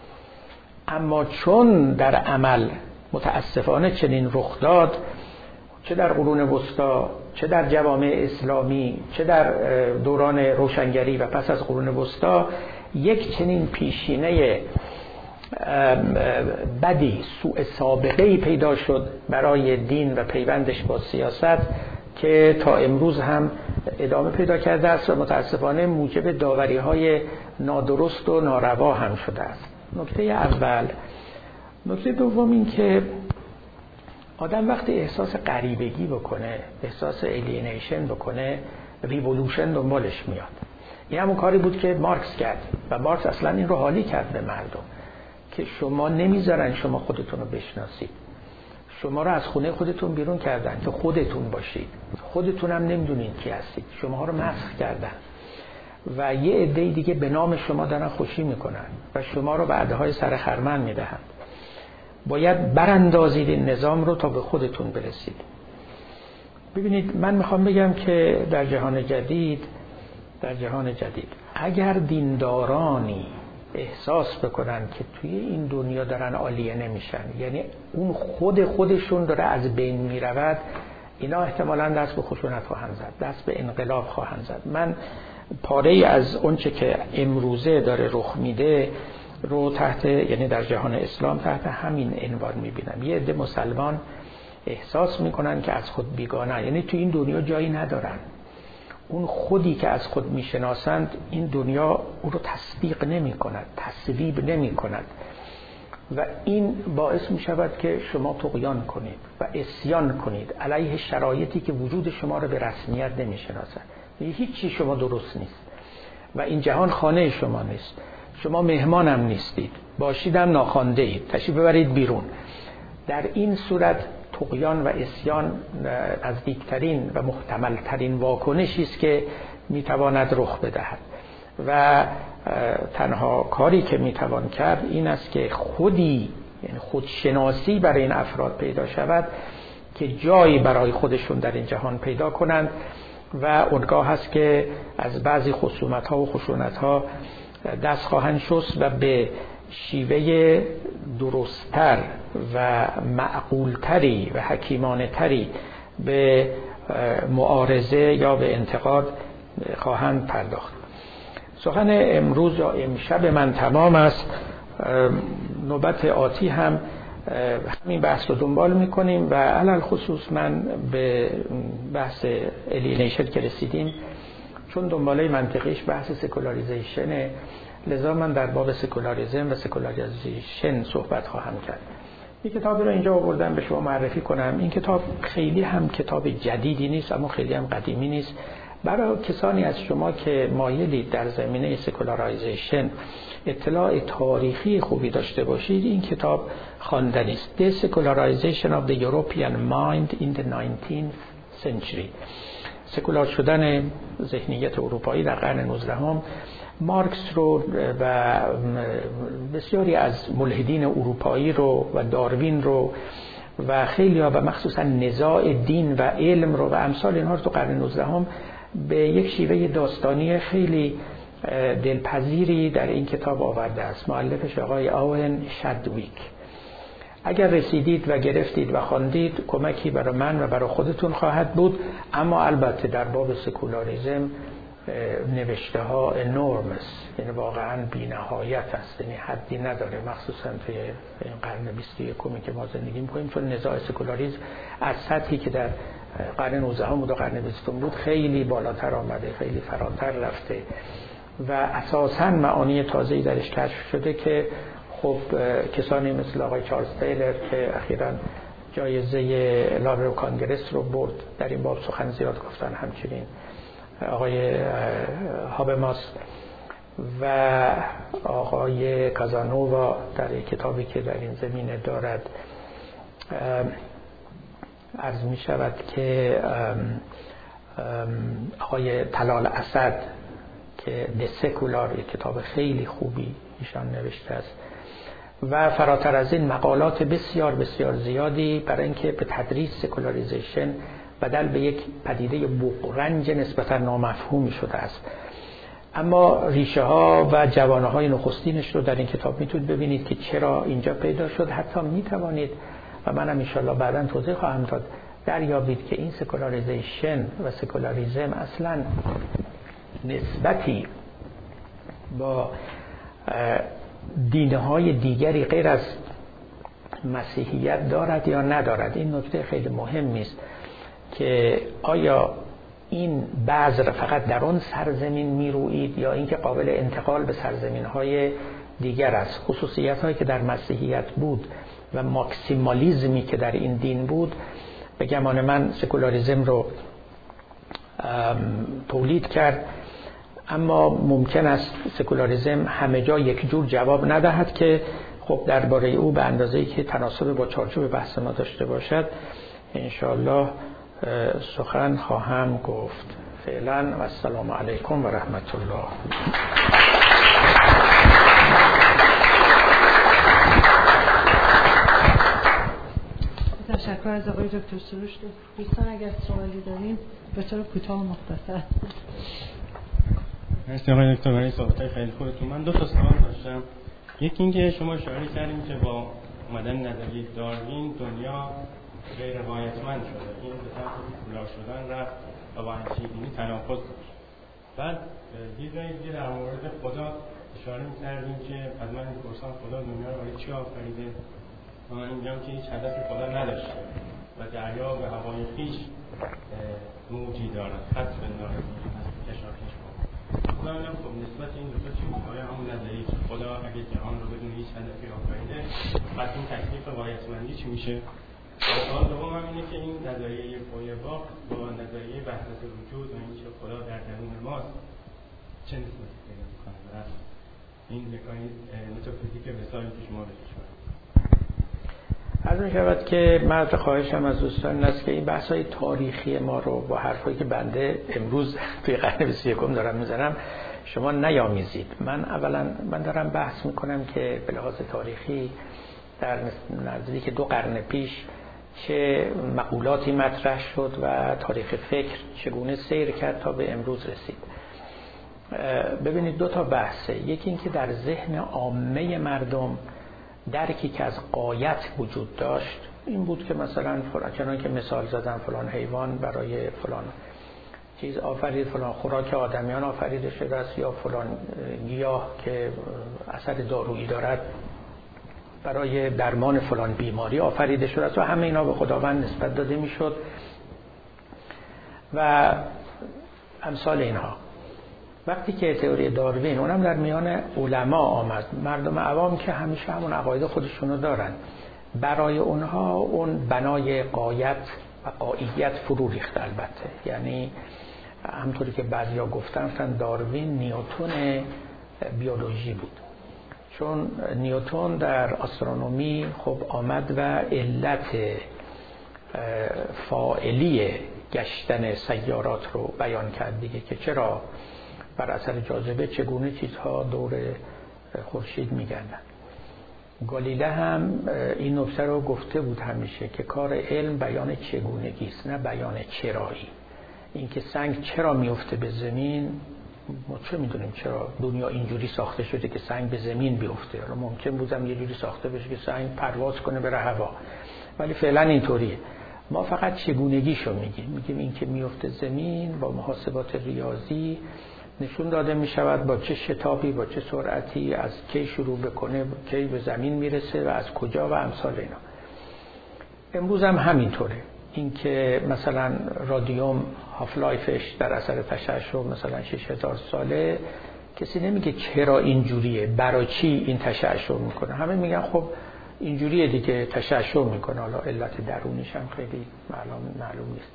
اما چون در عمل متاسفانه چنین رخ داد، چه در قرون وسطا، چه در جوامع اسلامی، چه در دوران روشنگری و پس از قرون وسطا، یک چنین پیشینه بدی، سوء سابقه‌ای پیدا شد برای دین و پیوندش با سیاست که تا امروز هم ادامه پیدا کرده است و متاسفانه موجب داوری‌های نادرست و ناروا هم شده است. نکته اول. نکته دوم این که آدم وقتی احساس غریبگی بکنه، احساس الینیشن بکنه، ریولوشن دنبالش میاد. این همون کاری بود که مارکس کرد و مارکس اصلا این رو حالی کرد به مردم که شما نمیذارن شما خودتون رو بشناسید، شما رو از خونه خودتون بیرون کردن که خودتون باشید، خودتون هم نمیدونید کی هستید، شما رو مسخ کردن و یه عده دیگه به نام شما دارن خوشی میکنن و شما رو به عده‌های سر خرمن میدهند. باید براندازید این نظام رو تا به خودتون برسید. ببینید، من میخوام بگم که در جهان جدید در جهان جدید اگر دیندارانی احساس بکنن که توی این دنیا دارن عالیه نمیشن، یعنی اون خود خودشون داره از بین میرود، اینا احتمالاً دست به خشونت خواهند زد، دست به انقلاب خواهند زد. من پاره از اونچه که امروزه داره رخ میده رو تحت، یعنی در جهان اسلام تحت همین عنوان میبینم. یه عده مسلمان احساس میکنن که از خود بیگانه، یعنی تو این دنیا جایی ندارن. اون خودی که از خود میشناسند این دنیا او رو تصدیق نمی کند، تصویب نمی کند و این باعث می شود که شما طغیان کنید و عصیان کنید علیه شرایطی که وجود شما رو به رسمیت نمی شناسند. هیچ چیز شما درست نیست و این جهان خانه شما نیست، شما مهمانم نیستید، باشیدم ناخوانده اید، تشریف ببرید بیرون. در این صورت طغیان و عصیان نزدیکترین و محتملترین واکنشی است که میتواند رخ بدهد و تنها کاری که میتوان کرد این است که خودی، یعنی خودشناسی برای این افراد پیدا شود که جایی برای خودشون در این جهان پیدا کنند و اونگاه هست که از بعضی خصومت ها و خشونت ها دست خواهند شست و به شیوه درستتر و معقولتری و حکیمانه تری به معارضه یا به انتقاد خواهند پرداخت. سخن امروز یا امشب من تمام است. نوبت آتی هم همین بحث رو دنبال میکنیم و علل خصوص من به بحث الینیشن که رسیدیم، چون دنباله منطقیش بحث سکولاریزیشنه، لذا من در باب سکولاریزم و سکولاریزیشن صحبت خواهم کرد. این کتاب رو اینجا آوردم به شما معرفی کنم. این کتاب خیلی هم کتاب جدیدی نیست اما خیلی هم قدیمی نیست. برای کسانی از شما که مایلید در زمینه سکولارایزیشن اطلاع تاریخی خوبی داشته باشید، این کتاب خواندنی است. The Secularization of the European Mind in the nineteenth Century. سکولار شدن ذهنیت اروپایی در قرن نوزدهم. مارکس رو و بسیاری از ملحدین اروپایی رو و داروین رو و خیلی ها و مخصوصا نزاع دین و علم رو و امثال اینها رو تو قرن نوزدهم به یک شیوه داستانی خیلی دلپذیری در این کتاب آورده است. مؤلفش آقای آون شادویک. اگر رسیدید و گرفتید و خواندید کمکی برای من و برای خودتون خواهد بود. اما البته در باب سکولاریزم نوشته ها انورمس، یعنی واقعا بی نهایت است، یعنی حدی نداره، مخصوصا توی این قرن بیست و یکم که ما زندگی می‌کنیم، چون نزاع سکولاریسم از سطحی که در قرن نوزدهم و قرن بیستم بود خیلی بالاتر آمده، خیلی فراتر رفته و اساساً معانی تازه‌ای درش کشف شده که خب کسانی مثل آقای چارلز تیلر که اخیراً جایزه لابر کانگرس رو برد در این باب سخن زیاد گفتن، همچنین آقای هابماس و آقای کازانووا در کتابی که در این زمینه دارد عرض می شود که آقای طلال اسد که The Secular، یک کتاب خیلی خوبی ایشان نوشته است و فراتر از این مقالات بسیار بسیار زیادی برای اینکه به تدریس سکولاریزیشن بدل به یک پدیده بغرنج نسبتا نامفهومی شده است. اما ریشه ها و جوانه های نخستینش رو در این کتاب میتونید ببینید که چرا اینجا پیدا شد. حتی میتوانید و منم انشالله بعدا توضیح خواهم داد دریابید که این سکولاریزیشن و سکولاریزم اصلا نسبتی با دینهای دیگری غیر از مسیحیت دارد یا ندارد. این نکته خیلی مهمی است که آیا این بذر فقط در اون سرزمین میروید یا اینکه قابل انتقال به سرزمین‌های دیگر است. خصوصیت‌هایی که در مسیحیت بود و ماکسیمالیزمی که در این دین بود به گمان من سکولاریزم رو تولید کرد. اما ممکن است سکولاریزم همه جا یک جور جواب ندهد که خب درباره او به اندازه‌ای که تناسب با چارچوب بحث ما داشته باشد انشاءالله سخن خواهم گفت. فعلا و السلام علیکم و رحمت الله. تشکر از آقای دکتر سروش. دوستان اگر سوالی دارین به طور کوتاه و مختصر. مرسی آقای دکتر برای صحبت‌های خیلی خوبتون. من دو تا سوال داشتم. یکی اینکه شما اشاره کردیم که با اومدن نظریه داروین دنیا غیر روایتمند شده، این به طرف سکولار شدن رفت و با هرچی دینی تناقض داشت. بعد یه جایی دیگه در مورد خدا اشاره می‌کردیم که از من می‌پرسن خدا دنیا رو برای چی آفریده؟ من میگم که هیچ هدفی خدا نداشته و دریا به هوای خویش موجی دارد، خط بندارد از کشاکش بود. من میگم خب نسبت این دو تا چی بود؟ آیا همون نظریه که خدا اگه جهان رو بدون هیچ هدفی آفریده، پس این تکلیف غایتمندی چی میشه؟ سوال دوم هم اینه که این نظریه فویرباخ با نظریه وحدت وجود و اینکه خدا در درون ماست چه نسبتی پیدا می‌کنه؟ این متافیزیک مثالی که شما بهش عرض می‌شود که من خواهشم از دوستان است که این بحث‌های تاریخی ما رو با حرفایی که بنده امروز توی قرن بیست و یکم دارم میزنم شما نیامیزید. من اولا من دارم بحث میکنم که به لحاظ تاریخی در نزدیک دو قرن پیش چه مقولاتی مطرح شد و تاریخ فکر چگونه سیر کرد تا به امروز رسید. ببینید دو تا بحثه. یکی این که در ذهن عامه مردم درکی که از غایت وجود داشت این بود که مثلا فلان، چنان که مثال زدن، فلان حیوان برای فلان چیز آفرید، فلان خوراک آدمیان آفریده شده است، یا فلان گیاه که اثر دارویی دارد برای درمان فلان بیماری آفریده شده است و همه اینا به خداوند نسبت داده میشد و امثال اینها. وقتی که تئوری داروین اونم در میان علما آمد، مردم عوام که همیشه همون عقاید خودشونو دارن، برای اونها اون بنای غایت و غاییت فرو ریخت. البته یعنی همطوری که بعضیا گفتن مثلا داروین نیوتن بیولوژی بود، چون نیوتن در آسترونومی خب آمد و علت فاعلی گشتن سیارات رو بیان کرد دیگه، که چرا بر اثر جاذبه چگونه چیزها دور خورشید میگردن. گالیله هم این نکته رو گفته بود همیشه که کار علم بیان چگونگی است نه بیان چرایی. اینکه سنگ چرا میفته به زمین، ما چه میدونیم چرا دنیا اینجوری ساخته شده که سنگ به زمین بیفته. ممکن بودم یه جوری ساخته بشه که سنگ پرواز کنه بره هوا، ولی فعلا اینطوریه. ما فقط چگونگیشو میگیم، میگیم این که میفته زمین با محاسبات ریاضی نشون داده می شود با چه شتابی، با چه سرعتی، از کی شروع بکنه، کی به زمین میرسه و از کجا و امثال اینا. امروز هم همینطوره. این که مثلا رادیوم هاف لایفش در اثر تشعشع مثلا شش هزار ساله، کسی نمیگه چرا اینجوریه، برای چی این تشعشع میکنه. همه میگن خب اینجوریه دیگه، تشعشع میکنه، حالا علت درونیش هم خیلی معلوم معلوم نیست.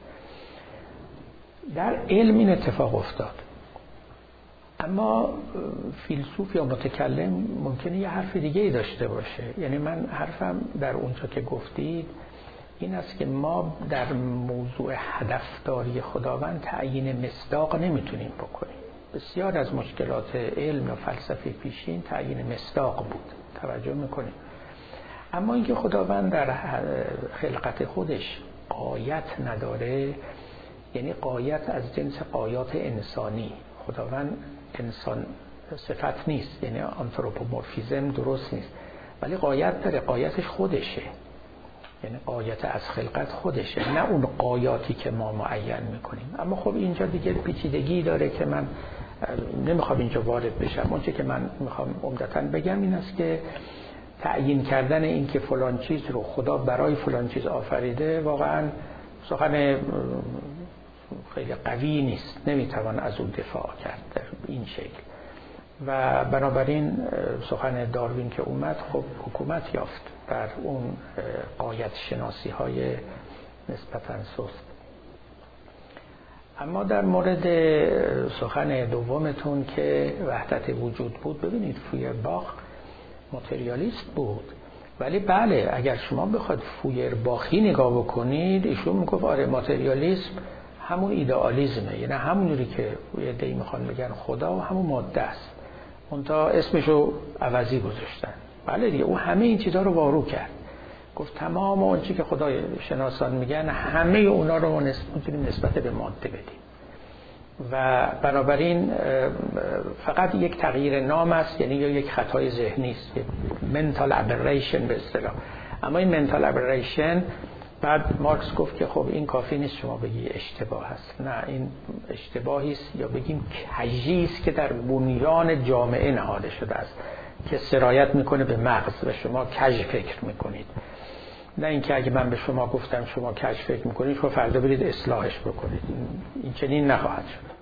در علم این اتفاق افتاد، اما فیلسوف یا متکلم ممکنه یه حرف دیگه ای داشته باشه. یعنی من حرفم در اونجا که گفتید این است که ما در موضوع هدفداری خداوند تعیین مصداق نمیتونیم بکنیم. بسیار از مشکلات علم و فلسفه پیشین تعیین مصداق بود، توجه میکنیم. اما اینکه خداوند در خلقت خودش غایت نداره، یعنی غایت از جنس غایات انسانی. خداوند انسان صفت نیست، یعنی آنتروپومورفیزم درست نیست، ولی غایت داره، غایتش خودشه، یعنی غایت از خلقت خودشه، نه اون غایاتی که ما معین میکنیم. اما خب اینجا دیگه پیچیدگی داره که من نمیخوام اینجا وارد بشم. اون چه که من میخوام عمدتاً بگم این است که تعیین کردن این که فلان چیز رو خدا برای فلان چیز آفریده واقعاً سخن خیلی قوی نیست، نمیتوان از اون دفاع کرد در این شکل. و بنابراین سخن داروین که اومد خب حکومت یافت بر اون غایت شناسی های نسبتاً سست. اما در مورد سخن دومتون که وحدت وجود بود، ببینید فویرباخ ماتریالیست بود، ولی بله اگر شما بخواد فویرباخی نگاه بکنید، ایشون میگفت آره ماتریالیسم همون ایدئالیسمه، یعنی همونجوری که یه دی میخوان بگن خدا و همون ماده است، اونتا اسمشو عوضی گذاشتن. بله دیگه، او همه این چیزها رو وارو کرد، گفت تمام اون چی که خدای شناسان میگن همه اونا رو ما میتونیم نسبت به ماده بدیم. و بنابراین فقط یک تغییر نام است، یعنی یک خطای ذهنی است، منتال ابریشن به اصطلاح. اما این منتال ابریشن بعد مارکس گفت که خب این کافی نیست شما بگی اشتباه هست، نه این اشتباهی است یا بگیم کژی است که در بنیان جامعه نهاده شده است که سرایت میکنه به مغز و شما کژ فکر میکنید. نه اینکه اگه من به شما گفتم شما کژ فکر میکنید شما فردا برید اصلاحش بکنید، این چنین نخواهد شد.